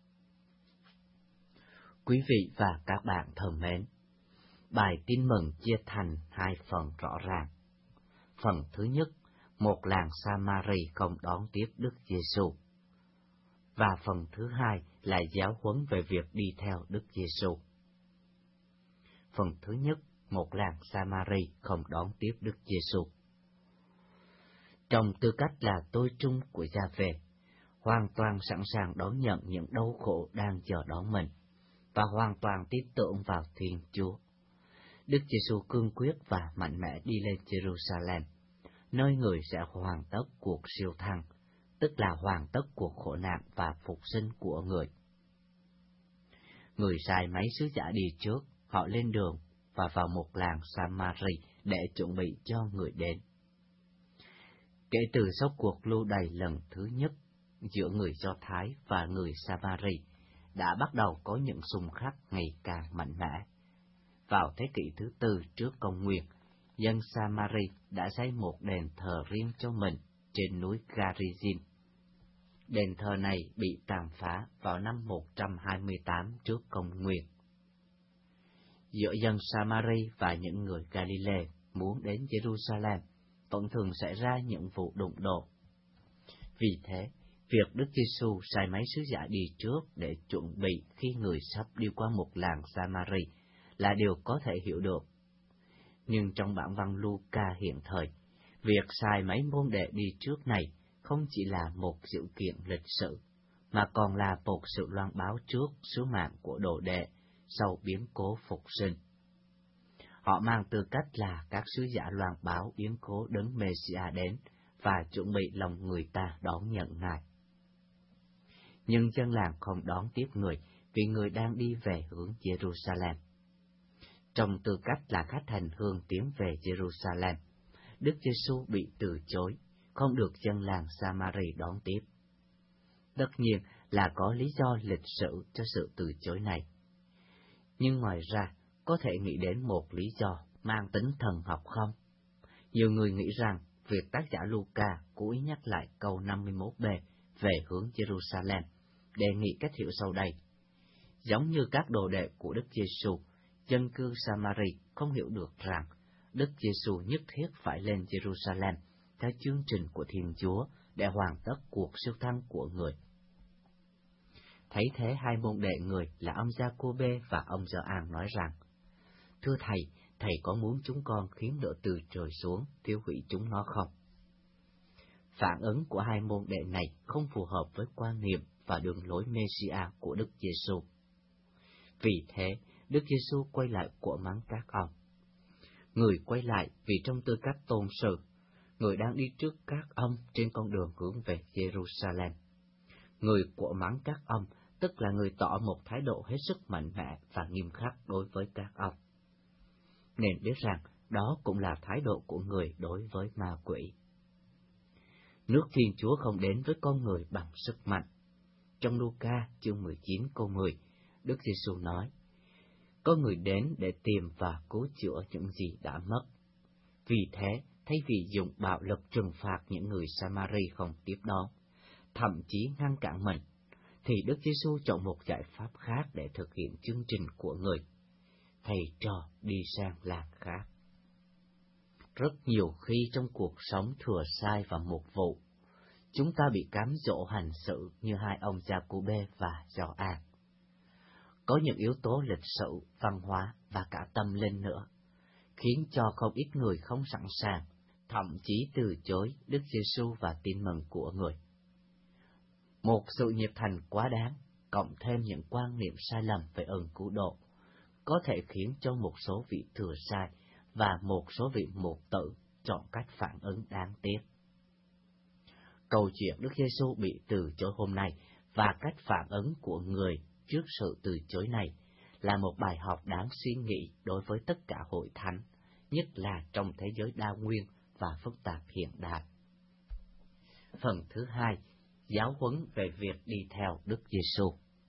Quý vị và các bạn thân mến, bài tin mừng chia thành hai phần rõ ràng. Phần thứ nhất, một làng Samari không đón tiếp Đức Giêsu. Và phần thứ hai là giáo huấn về việc đi theo Đức Giêsu. Phần thứ nhất, một làng Samari không đón tiếp Đức Giêsu. Trong tư cách là tôi trung của Gia-vê, hoàn toàn sẵn sàng đón nhận những đau khổ đang chờ đón mình, và hoàn toàn tin tưởng vào Thiên Chúa, Đức Giêsu cương quyết và mạnh mẽ đi lên Jerusalem, nơi người sẽ hoàn tất cuộc siêu thăng, tức là hoàn tất cuộc khổ nạn và phục sinh của người. Người sai mấy sứ giả đi trước, họ lên đường và vào một làng Samari để chuẩn bị cho người đến. Kể từ sau cuộc lưu đày lần thứ nhất giữa người Do Thái và người Samari, đã bắt đầu có những xung khắc ngày càng mạnh mẽ. Vào thế kỷ thứ tư trước công nguyên, dân Samari đã xây một đền thờ riêng cho mình trên núi Garizim. Đền thờ này bị tàn phá vào năm một trăm hai mươi tám trước công nguyên. Giữa dân Samari và những người Galilee muốn đến Jerusalem vẫn thường xảy ra những vụ đụng độ. Vì thế, việc Đức Giêsu sai mấy sứ giả đi trước để chuẩn bị khi người sắp đi qua một làng Samari là điều có thể hiểu được. Nhưng trong bản văn Luca hiện thời, việc sai mấy môn đệ đi trước này không chỉ là một sự kiện lịch sử, mà còn là một sự loan báo trước sứ mạng của đồ đệ sau biến cố phục sinh. Họ mang tư cách là các sứ giả loan báo biến cố đấng Mê-si-a đến và chuẩn bị lòng người ta đón nhận Ngài. Nhưng dân làng không đón tiếp người vì người đang đi về hướng Jerusalem. Trong tư cách là khách hành hương tiến về Jerusalem, Đức Giêsu bị từ chối, không được dân làng Samari đón tiếp. Tất nhiên là có lý do lịch sử cho sự từ chối này. Nhưng ngoài ra, có thể nghĩ đến một lý do mang tính thần học không? Nhiều người nghĩ rằng việc tác giả Luca cố ý nhắc lại câu năm mươi mốt b về hướng Jerusalem đề nghị cách hiểu sau đây. Giống như các đồ đệ của Đức Giêsu, dân cư Samari không hiểu được rằng Đức Giêsu nhất thiết phải lên Jerusalem theo chương trình của Thiên Chúa để hoàn tất cuộc siêu thăng của người. Thấy thế, hai môn đệ người là ông Giacôbê và ông Gioan nói rằng: Thưa thầy, thầy có muốn chúng con khiến lửa từ trời xuống thiêu hủy chúng nó không? Phản ứng của hai môn đệ này không phù hợp với quan niệm và đường lối Messiah của Đức Giêsu. Vì thế, Đức Giêsu quay lại của mắng các ông. Người quay lại vì trong tư cách tôn sư, người đang đi trước các ông trên con đường hướng về Jerusalem. Người của mắng các ông tức là người tỏ một thái độ hết sức mạnh mẽ và nghiêm khắc đối với các ông. Nên biết rằng đó cũng là thái độ của người đối với ma quỷ. Nước Thiên Chúa không đến với con người bằng sức mạnh. Trong Luca chương mười chín câu mười, Đức Giêsu nói: Có người đến để tìm và cứu chữa những gì đã mất. Vì thế, thay vì dùng bạo lực trừng phạt những người Samari không tiếp đón, thậm chí ngăn cản mình, thì Đức Giêsu chọn một giải pháp khác để thực hiện chương trình của người: thầy trò đi sang làng khác. Rất nhiều khi trong cuộc sống thừa sai và mục vụ, chúng ta bị cám dỗ hành xử như hai ông Giacôbê và Gioan. Có những yếu tố lịch sử, văn hóa và cả tâm linh nữa, khiến cho không ít người không sẵn sàng, thậm chí từ chối Đức Giêsu và tin mừng của người. Một sự nhiệt thành quá đáng, cộng thêm những quan niệm sai lầm về ơn cứu độ, có thể khiến cho một số vị thừa sai và một số vị mục tử chọn cách phản ứng đáng tiếc. Câu chuyện Đức Giêsu bị từ chối hôm nay và cách phản ứng của người trước sự từ chối này là một bài học đáng suy nghĩ đối với tất cả hội thánh, nhất là trong thế giới đa nguyên và phức tạp hiện đại. Phần thứ hai, giáo huấn về việc đi theo Đức Giêsu.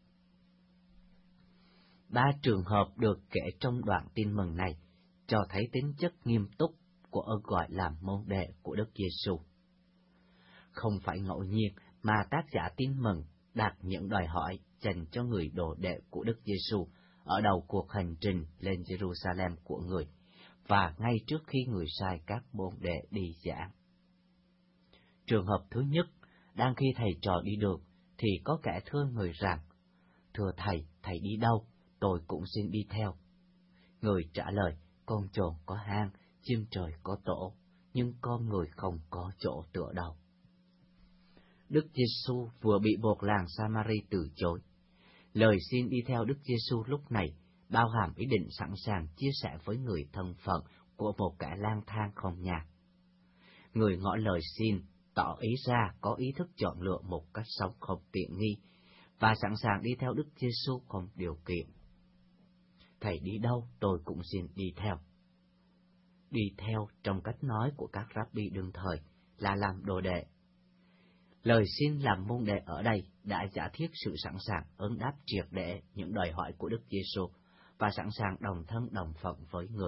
Ba trường hợp được kể trong đoạn tin mừng này cho thấy tính chất nghiêm túc của ơn gọi làm môn đệ của Đức Giêsu. Không phải ngẫu nhiên mà tác giả tin mừng đặt những đòi hỏi dành cho người đồ đệ của Đức Giêsu ở đầu cuộc hành trình lên Jerusalem của người, và ngay trước khi người sai các môn đệ đi giảng. Trường hợp thứ nhất, đang khi thầy trò đi đường, thì có kẻ thưa người rằng: Thưa thầy, thầy đi đâu, tôi cũng xin đi theo. Người trả lời: Con trồn có hang, chim trời có tổ, nhưng con người không có chỗ tựa đầu. Đức Giêsu vừa bị một làng Samari từ chối. Lời xin đi theo Đức Giêsu lúc này bao hàm ý định sẵn sàng chia sẻ với người thân phận của một kẻ lang thang không nhà. Người ngỏ lời xin tỏ ý ra có ý thức chọn lựa một cách sống không tiện nghi và sẵn sàng đi theo Đức Giêsu không điều kiện. Thầy đi đâu tôi cũng xin đi theo. Đi theo trong cách nói của các rabbi đương thời là làm đồ đệ. Lời xin làm môn đệ ở đây đã giả thiết sự sẵn sàng ứng đáp triệt để những đòi hỏi của Đức Giêsu và sẵn sàng đồng thân đồng phận với người.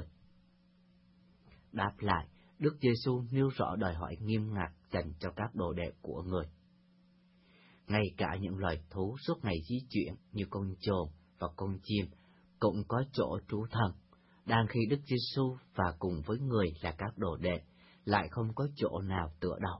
Đáp lại, Đức Giêsu nêu rõ đòi hỏi nghiêm ngặt dành cho các đồ đệ của người. Ngay cả những loài thú suốt ngày di chuyển như con trồn và con chim cũng có chỗ trú thân, đang khi Đức Giêsu và cùng với người là các đồ đệ lại không có chỗ nào tựa đầu.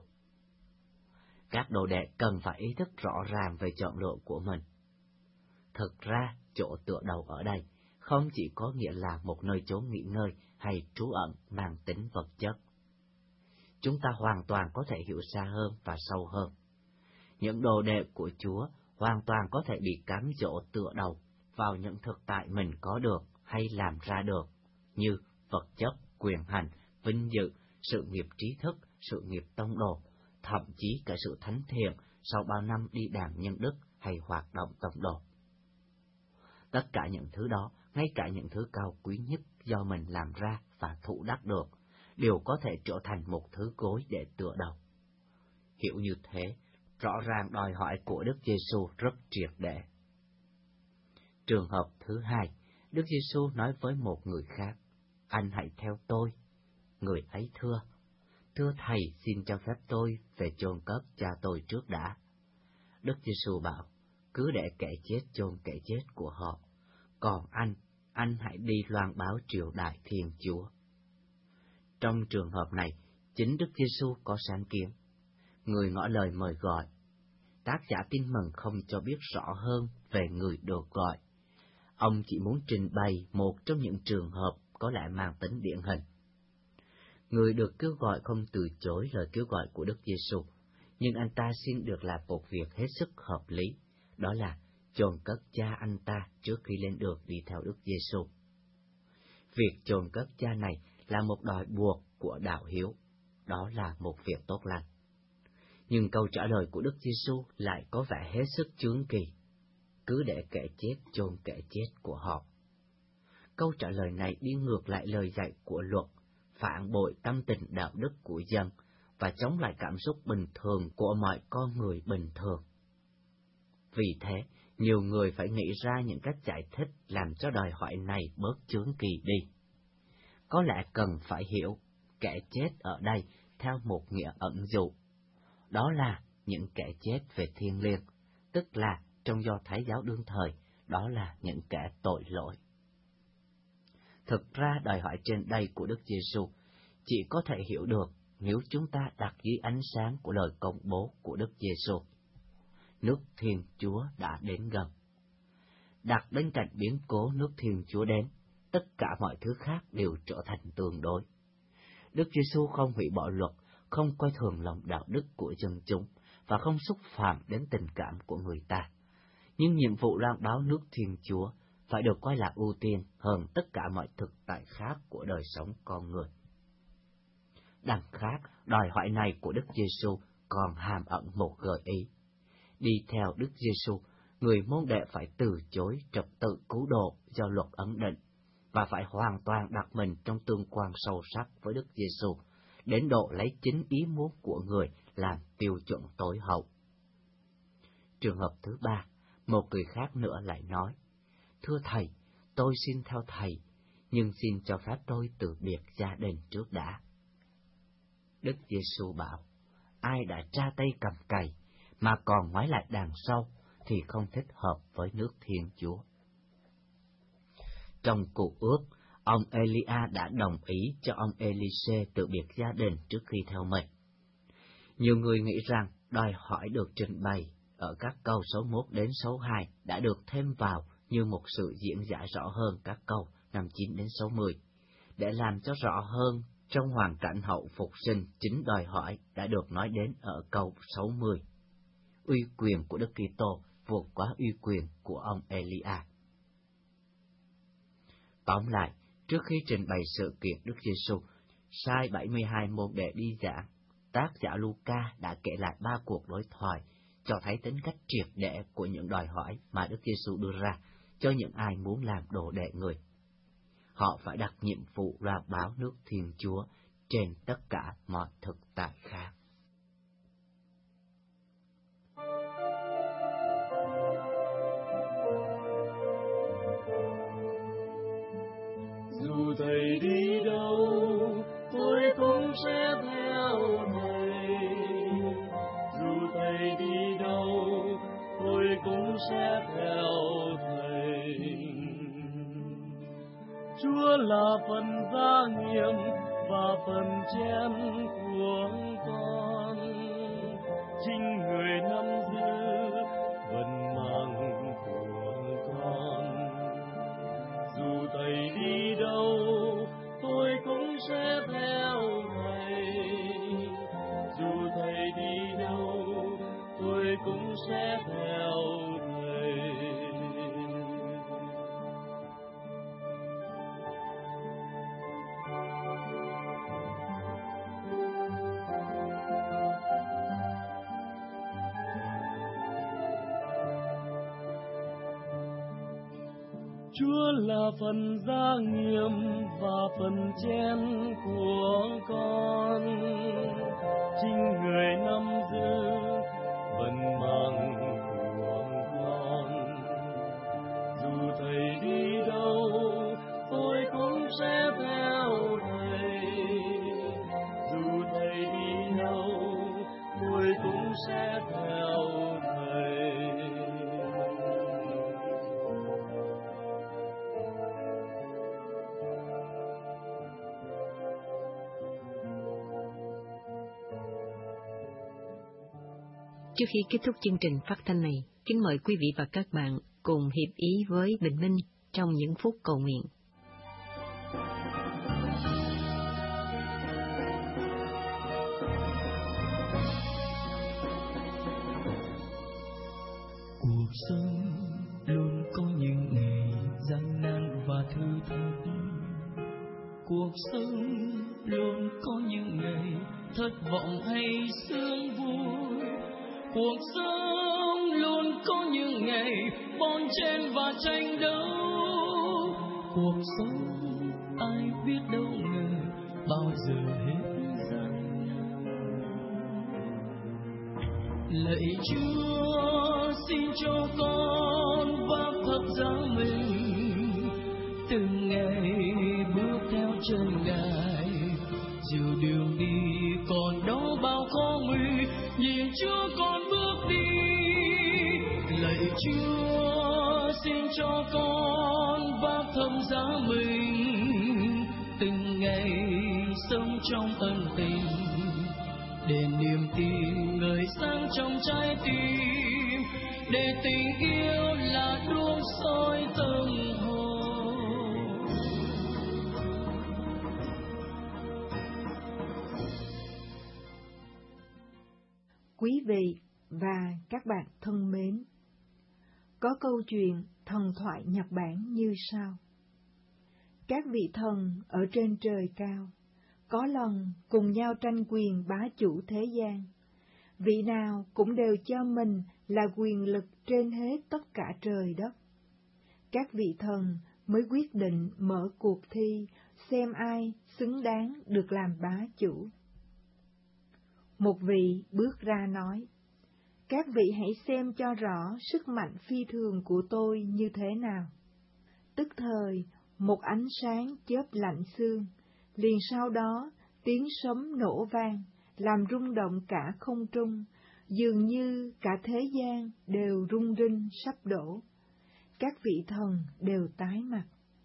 Các đồ đệ cần phải ý thức rõ ràng về chọn lựa của mình. Thực ra, chỗ tựa đầu ở đây không chỉ có nghĩa là một nơi chốn nghỉ ngơi hay trú ẩn mang tính vật chất. Chúng ta hoàn toàn có thể hiểu xa hơn và sâu hơn. Những đồ đệ của Chúa hoàn toàn có thể bị cám dỗ tựa đầu vào những thực tại mình có được hay làm ra được, như vật chất, quyền hành, vinh dự, sự nghiệp trí thức, sự nghiệp tông đồ, thậm chí cả sự thánh thiện sau bao năm đi đàm nhân đức hay hoạt động tông đồ. Tất cả những thứ đó, ngay cả những thứ cao quý nhất do mình làm ra và thụ đắc được, đều có thể trở thành một thứ gối để tựa đầu. Hiểu như thế, rõ ràng đòi hỏi của Đức Giêsu rất triệt để. Trường hợp thứ hai, Đức Giêsu nói với một người khác: Anh hãy theo tôi. Người ấy thưa: Thưa thầy, xin cho phép tôi về chôn cất cha tôi trước đã. Đức Giêsu bảo: Cứ để kẻ chết chôn kẻ chết của họ, còn anh, anh hãy đi loan báo triều đại Thiên Chúa. Trong trường hợp này, Chính Đức Giêsu có sáng kiến. Người ngỏ lời mời gọi. Tác giả Tin Mừng không cho biết rõ hơn về người được gọi. Ông chỉ muốn trình bày một trong những trường hợp có lẽ mang tính điển hình. Người được kêu gọi không từ chối lời kêu gọi của Đức Giêsu, nhưng anh ta xin được làm một việc hết sức hợp lý, đó là chôn cất cha anh ta trước khi lên đường đi theo Đức Giêsu. Việc chôn cất cha này là một đòi buộc của đạo hiếu, đó là một việc tốt lành. Nhưng câu trả lời của Đức Giêsu lại có vẻ hết sức chướng kỳ, cứ để kẻ chết chôn kẻ chết của họ. Câu trả lời này đi ngược lại lời dạy của luật, phản bội tâm tình đạo đức của dân và chống lại cảm xúc bình thường của mọi con người bình thường. Vì thế, nhiều người phải nghĩ ra những cách giải thích làm cho đòi hỏi này bớt chướng kỳ đi. Có lẽ cần phải hiểu kẻ chết ở đây theo một nghĩa ẩn dụ, đó là những kẻ chết về thiêng liêng, tức là trong Do Thái giáo đương thời, đó là những kẻ tội lỗi. Thực ra đòi hỏi trên đây của Đức Giêsu chỉ có thể hiểu được nếu chúng ta đặt dưới ánh sáng của lời công bố của Đức Giêsu. Nước Thiên Chúa đã đến gần. Đặt bên cạnh biến cố nước Thiên Chúa đến, tất cả mọi thứ khác đều trở thành tương đối. Đức Giêsu không hủy bỏ luật, không coi thường lòng đạo đức của dân chúng và không xúc phạm đến tình cảm của người ta. Nhưng nhiệm vụ loan báo nước Thiên Chúa phải được coi là ưu tiên hơn tất cả mọi thực tại khác của đời sống con người. Đằng khác, đòi hỏi này của Đức Giêsu còn hàm ẩn một gợi ý. Đi theo Đức Giêsu, người môn đệ phải từ chối trật tự cứu độ do luật ấn định và phải hoàn toàn đặt mình trong tương quan sâu sắc với Đức Giêsu, đến độ lấy chính ý muốn của người làm tiêu chuẩn tối hậu. Trường hợp thứ ba, một người khác nữa lại nói: "Thưa Thầy, tôi xin theo Thầy, nhưng xin cho phép tôi từ biệt gia đình trước đã." Đức Giêsu bảo: "Ai đã tra tay cầm cày mà còn ngoái lại đằng sau thì không thích hợp với nước Thiên Chúa." Trong Cựu Ước, ông Elia đã đồng ý cho ông Elise từ biệt gia đình trước khi theo mình. Nhiều người nghĩ rằng đòi hỏi được trình bày ở các câu số một đến số hai đã được thêm vào như một sự diễn giải rõ hơn các câu năm chín đến số mười, để làm cho rõ hơn trong hoàn cảnh hậu phục sinh chính đòi hỏi đã được nói đến ở câu sáu mươi. Uy quyền của Đức Kitô vượt quá uy quyền của ông Elia. Tóm lại, trước khi trình bày sự kiện Đức Giêsu sai bảy mươi hai môn đệ đi giảng, tác giả Luca đã kể lại ba cuộc đối thoại cho thấy tính cách triệt để của những đòi hỏi mà Đức Giêsu đưa ra cho những ai muốn làm đồ đệ người. Họ phải đặt nhiệm vụ loan báo nước Thiên Chúa trên tất cả mọi thực tại khác. Dù Thầy đi đâu, tôi cũng sẽ theo Thầy. Dù Thầy đi đâu, tôi cũng sẽ theo Thầy. Chúa là phần gia nghiệm và phần chén của con. Chính người nắm giữ vận mạng của con. Dù Thầy đi đâu, tôi cũng sẽ theo Thầy. Dù Thầy đi đâu, tôi cũng sẽ theo Thầy. Chúa là phần gia nghiệm và phần chén của con. Chính người nắm giữ vận mạng của con. Dù Thầy đi đâu, tôi cũng sẽ theo Thầy. Dù Thầy đi đâu, tôi cũng sẽ theo Thầy. Trước khi kết thúc chương trình phát thanh này, kính mời quý vị và các bạn cùng hiệp ý với Bình Minh trong những phút cầu nguyện. Cuộc sống luôn có những ngày gian nan và thử thách. Cuộc sống luôn có những ngày thất vọng hay sướng vui. Cuộc sống luôn có những ngày bon chen và tranh đấu. Cuộc sống ai biết đâu ngờ bao giờ hết gian nan. Lạy Chúa, xin cho con vác thập giá mình, từng ngày bước theo chân Ngài, dù đường đi còn đó bao khó nguy, nhìn Chúa con bước đi. Lạy Chúa, xin cho con vác thập giá mình, từng ngày sống trong ân tình, để niềm tin ngời sáng trong trái tim, để tình yêu là đuốc soi tâm hồn. Quý vị và các bạn thân mến, có câu chuyện thần thoại Nhật Bản như sau. Các vị thần ở trên trời cao có lần cùng nhau tranh quyền bá chủ thế gian. Vị nào cũng đều cho mình là quyền lực trên hết tất cả trời đất. Các vị thần mới quyết định mở cuộc thi xem ai xứng đáng được làm bá chủ. Một vị bước ra nói, các vị hãy xem cho rõ sức mạnh phi thường của tôi như thế nào. Tức thời, một ánh sáng chớp lạnh xương, liền sau đó tiếng sấm nổ vang, làm rung động cả không trung, dường như cả thế gian đều rung rinh sắp đổ. Các vị thần đều tái mặt.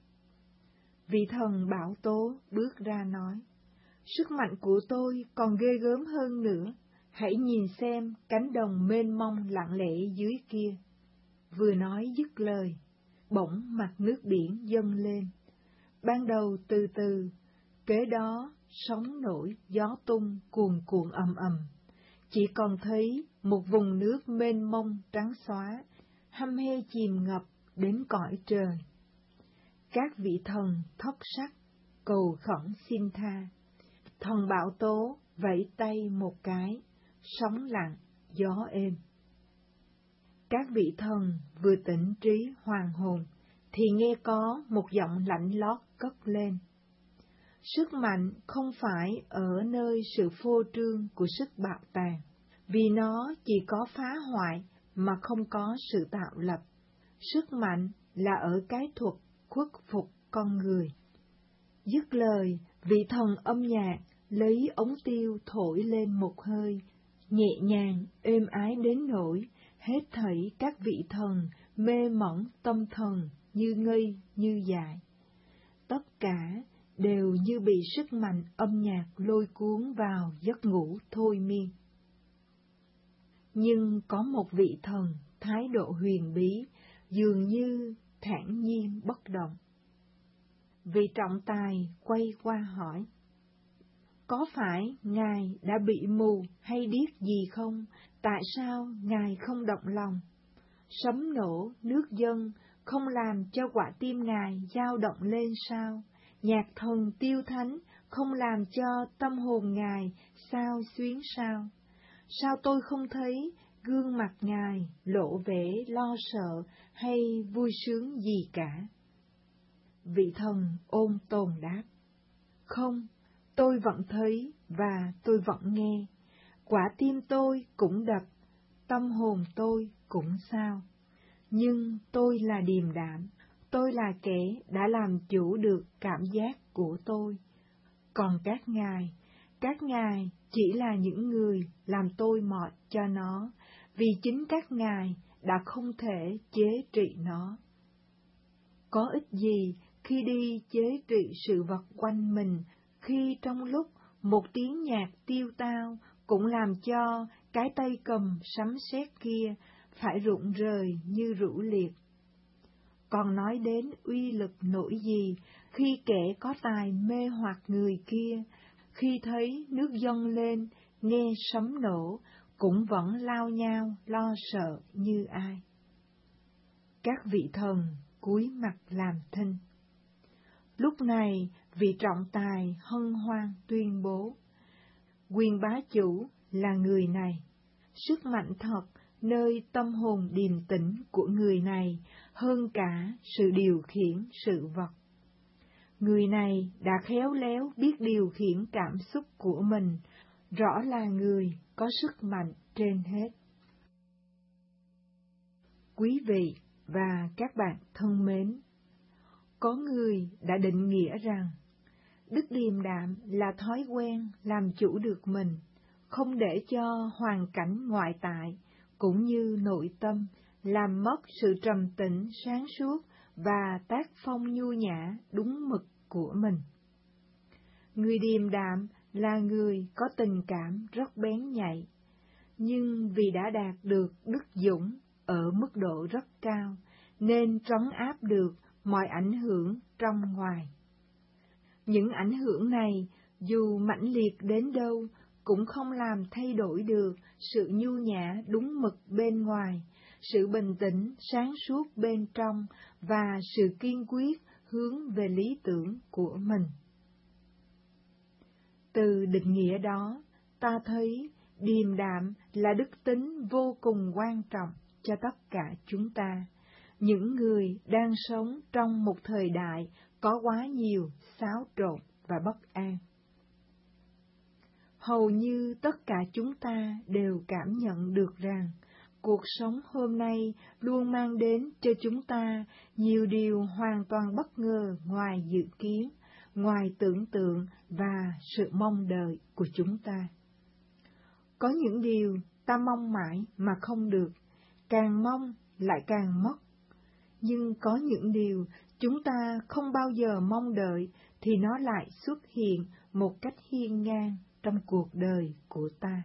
Vị thần Bảo Tố bước ra nói, sức mạnh của tôi còn ghê gớm hơn nữa, hãy nhìn xem cánh đồng mênh mông lặng lẽ dưới kia. Vừa nói dứt lời, bỗng mặt nước biển dâng lên. Ban đầu từ từ, kế đó sóng nổi, gió tung, cuồn cuộn ầm ầm. Chỉ còn thấy một vùng nước mênh mông trắng xóa, hăm hê chìm ngập đến cõi trời. Các vị thần thất sắc, cầu khẩn xin tha. Thần Bảo Tố vẫy tay một cái, sóng lặng, gió êm. Các vị thần vừa tỉnh trí hoàn hồn, thì nghe có một giọng lạnh lót cất lên. Sức mạnh không phải ở nơi sự phô trương của sức bạo tàn, vì nó chỉ có phá hoại mà không có sự tạo lập. Sức mạnh là ở cái thuật khuất phục con người. Dứt lời, vị thần âm nhạc lấy ống tiêu thổi lên một hơi, nhẹ nhàng, êm ái đến nỗi hết thảy các vị thần mê mẩn tâm thần, như ngây như dại. Tất cả đều như bị sức mạnh âm nhạc lôi cuốn vào giấc ngủ thôi miên. Nhưng có một vị thần thái độ huyền bí, dường như thản nhiên bất động. Vị trọng tài quay qua hỏi, có phải Ngài đã bị mù hay điếc gì không? Tại sao Ngài không động lòng? Sấm nổ, nước dâng không làm cho quả tim Ngài dao động lên sao? Nhạc thần tiêu thánh không làm cho tâm hồn Ngài xao xuyến sao? Sao tôi không thấy gương mặt Ngài lộ vẻ lo sợ hay vui sướng gì cả? Vị thần ôn tồn đáp, không, tôi vẫn thấy và tôi vẫn nghe. Quả tim tôi cũng đập, tâm hồn tôi cũng sao. Nhưng tôi là điềm đạm, tôi là kẻ đã làm chủ được cảm giác của tôi. Còn các ngài, các ngài chỉ là những người làm tôi mọt cho nó, vì chính các ngài đã không thể chế trị nó. Có ích gì khi đi chế trị sự vật quanh mình, khi trong lúc một tiếng nhạc tiêu tao cũng làm cho cái tay cầm sấm sét kia phải rụng rời như rũ liệt. Còn nói đến uy lực nổi gì khi kẻ có tài mê hoặc người kia, khi thấy nước dâng lên, nghe sấm nổ, cũng vẫn lao nhao lo sợ như ai. Các vị thần cúi mặt làm thinh. Lúc này vị trọng tài hân hoan tuyên bố, quyền bá chủ là người này, sức mạnh thật nơi tâm hồn điềm tĩnh của người này hơn cả sự điều khiển sự vật. Người này đã khéo léo biết điều khiển cảm xúc của mình, rõ là người có sức mạnh trên hết. Quý vị và các bạn thân mến, có người đã định nghĩa rằng đức điềm đạm là thói quen làm chủ được mình, không để cho hoàn cảnh ngoại tại cũng như nội tâm làm mất sự trầm tĩnh sáng suốt và tác phong nhu nhã đúng mực của mình. Người điềm đạm là người có tình cảm rất bén nhạy, nhưng vì đã đạt được đức dũng ở mức độ rất cao, nên trấn áp được mọi ảnh hưởng trong ngoài. Những ảnh hưởng này, dù mãnh liệt đến đâu, cũng không làm thay đổi được sự nhu nhã đúng mực bên ngoài, sự bình tĩnh sáng suốt bên trong và sự kiên quyết hướng về lý tưởng của mình. Từ định nghĩa đó, ta thấy điềm đạm là đức tính vô cùng quan trọng cho tất cả chúng ta, những người đang sống trong một thời đại có quá nhiều xáo trộn và bất an. Hầu như tất cả chúng ta đều cảm nhận được rằng cuộc sống hôm nay luôn mang đến cho chúng ta nhiều điều hoàn toàn bất ngờ ngoài dự kiến, ngoài tưởng tượng và sự mong đợi của chúng ta. Có những điều ta mong mãi mà không được, càng mong lại càng mất. Nhưng có những điều chúng ta không bao giờ mong đợi thì nó lại xuất hiện một cách hiên ngang trong cuộc đời của ta.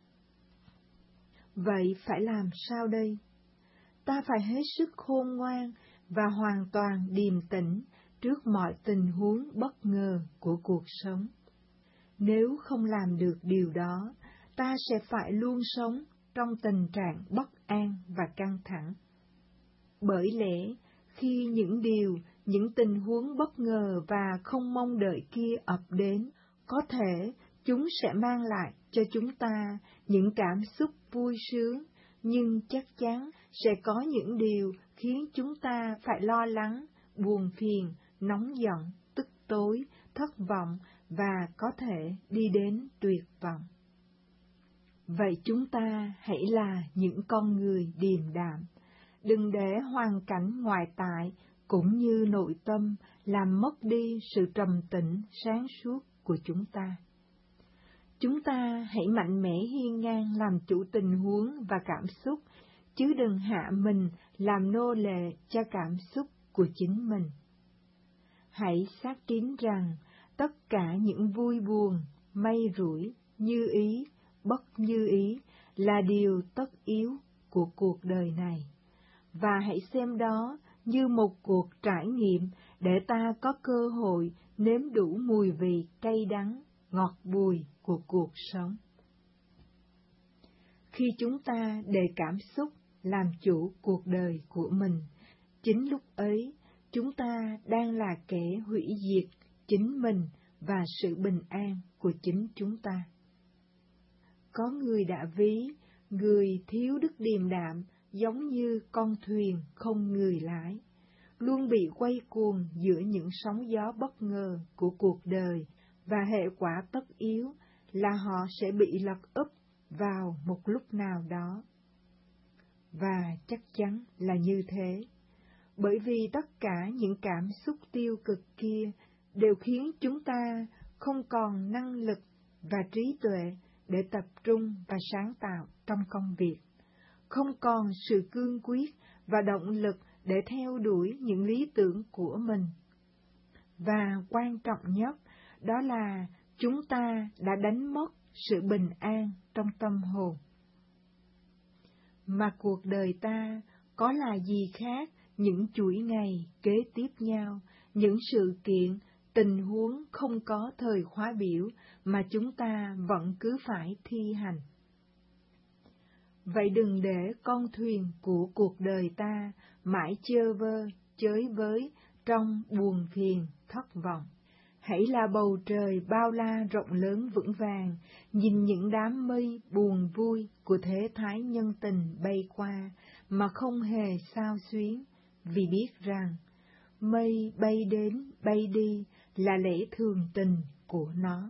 Vậy phải làm sao đây? Ta phải hết sức khôn ngoan và hoàn toàn điềm tĩnh trước mọi tình huống bất ngờ của cuộc sống. Nếu không làm được điều đó, ta sẽ phải luôn sống trong tình trạng bất an và căng thẳng. Bởi lẽ, khi những điều, những tình huống bất ngờ và không mong đợi kia ập đến, có thể chúng sẽ mang lại cho chúng ta những cảm xúc vui sướng, nhưng chắc chắn sẽ có những điều khiến chúng ta phải lo lắng, buồn phiền, nóng giận, tức tối, thất vọng và có thể đi đến tuyệt vọng. Vậy chúng ta hãy là những con người điềm đạm, đừng để hoàn cảnh ngoại tại cũng như nội tâm làm mất đi sự trầm tĩnh sáng suốt của chúng ta. Chúng ta hãy mạnh mẽ hiên ngang làm chủ tình huống và cảm xúc, chứ đừng hạ mình làm nô lệ cho cảm xúc của chính mình. Hãy xác tín rằng tất cả những vui buồn, may rủi, như ý, bất như ý là điều tất yếu của cuộc đời này, và hãy xem đó như một cuộc trải nghiệm để ta có cơ hội nếm đủ mùi vị cay đắng, ngọt bùi của cuộc sống. Khi chúng ta để cảm xúc làm chủ cuộc đời của mình, chính lúc ấy chúng ta đang là kẻ hủy diệt chính mình và sự bình an của chính chúng ta. Có người đã ví người thiếu đức điềm đạm giống như con thuyền không người lái, luôn bị quay cuồng giữa những sóng gió bất ngờ của cuộc đời, và hệ quả tất yếu là họ sẽ bị lật úp vào một lúc nào đó. Và chắc chắn là như thế, bởi vì tất cả những cảm xúc tiêu cực kia đều khiến chúng ta không còn năng lực và trí tuệ để tập trung và sáng tạo trong công việc, không còn sự cương quyết và động lực để theo đuổi những lý tưởng của mình. Và quan trọng nhất, đó là chúng ta đã đánh mất sự bình an trong tâm hồn. mà cuộc đời ta có là gì khác những chuỗi ngày kế tiếp nhau, những sự kiện, tình huống không có thời khóa biểu mà chúng ta vẫn cứ phải thi hành. Vậy đừng để con thuyền của cuộc đời ta mãi chơ vơ, chới với trong buồn phiền, thất vọng. Hãy là bầu trời bao la rộng lớn vững vàng, nhìn những đám mây buồn vui của thế thái nhân tình bay qua, mà không hề xao xuyến, vì biết rằng mây bay đến bay đi là lẽ thường tình của nó.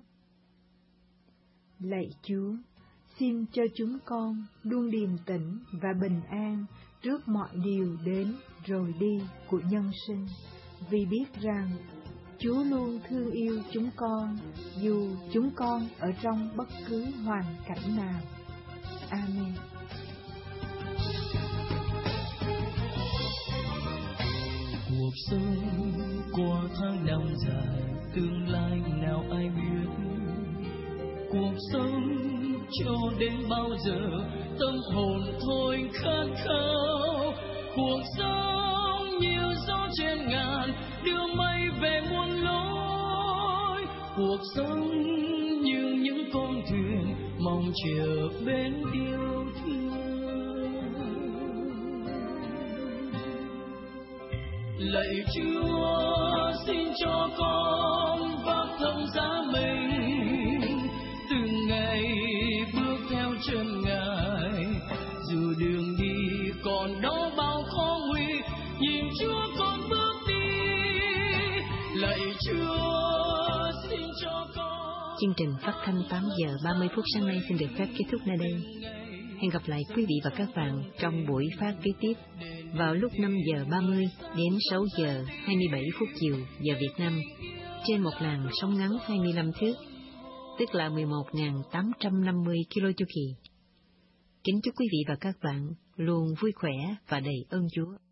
Lạy Chúa, xin cho chúng con luôn điềm tĩnh và bình an trước mọi điều đến rồi đi của nhân sinh, vì biết rằng Chúa luôn thương yêu chúng con, dù chúng con ở trong bất cứ hoàn cảnh nào. Amen. Cuộc sống qua tháng năm dài, tương lai nào ai biết. Cuộc sống cho đến bao giờ, tâm hồn thôi khát khao. Cuộc sống như gió trên ngàn, đưa mây về muôn lối. Cuộc sống như những con thuyền mong chờ bên yêu thương. Lạy Chúa, xin cho con vác thâm giá mình, từng ngày bước theo chân Ngài. Dù đường đi còn đó bao khó nguy, nhìn Chúa con bước đi. Lạy Chúa, xin cho con. Chương trình phát thanh tám giờ ba mươi phút sáng nay xin được phép kết thúc nơi đây. Hẹn gặp lại quý vị và các bạn trong buổi phát kế tiếp vào lúc năm giờ ba mươi đến sáu giờ hai mươi bảy phút chiều giờ Việt Nam trên một làn sóng ngắn hai mươi lăm thước, tức là mười một nghìn tám trăm năm mươi ki lô chu kỳ. Kính chúc quý vị và các bạn luôn vui khỏe và đầy ơn Chúa.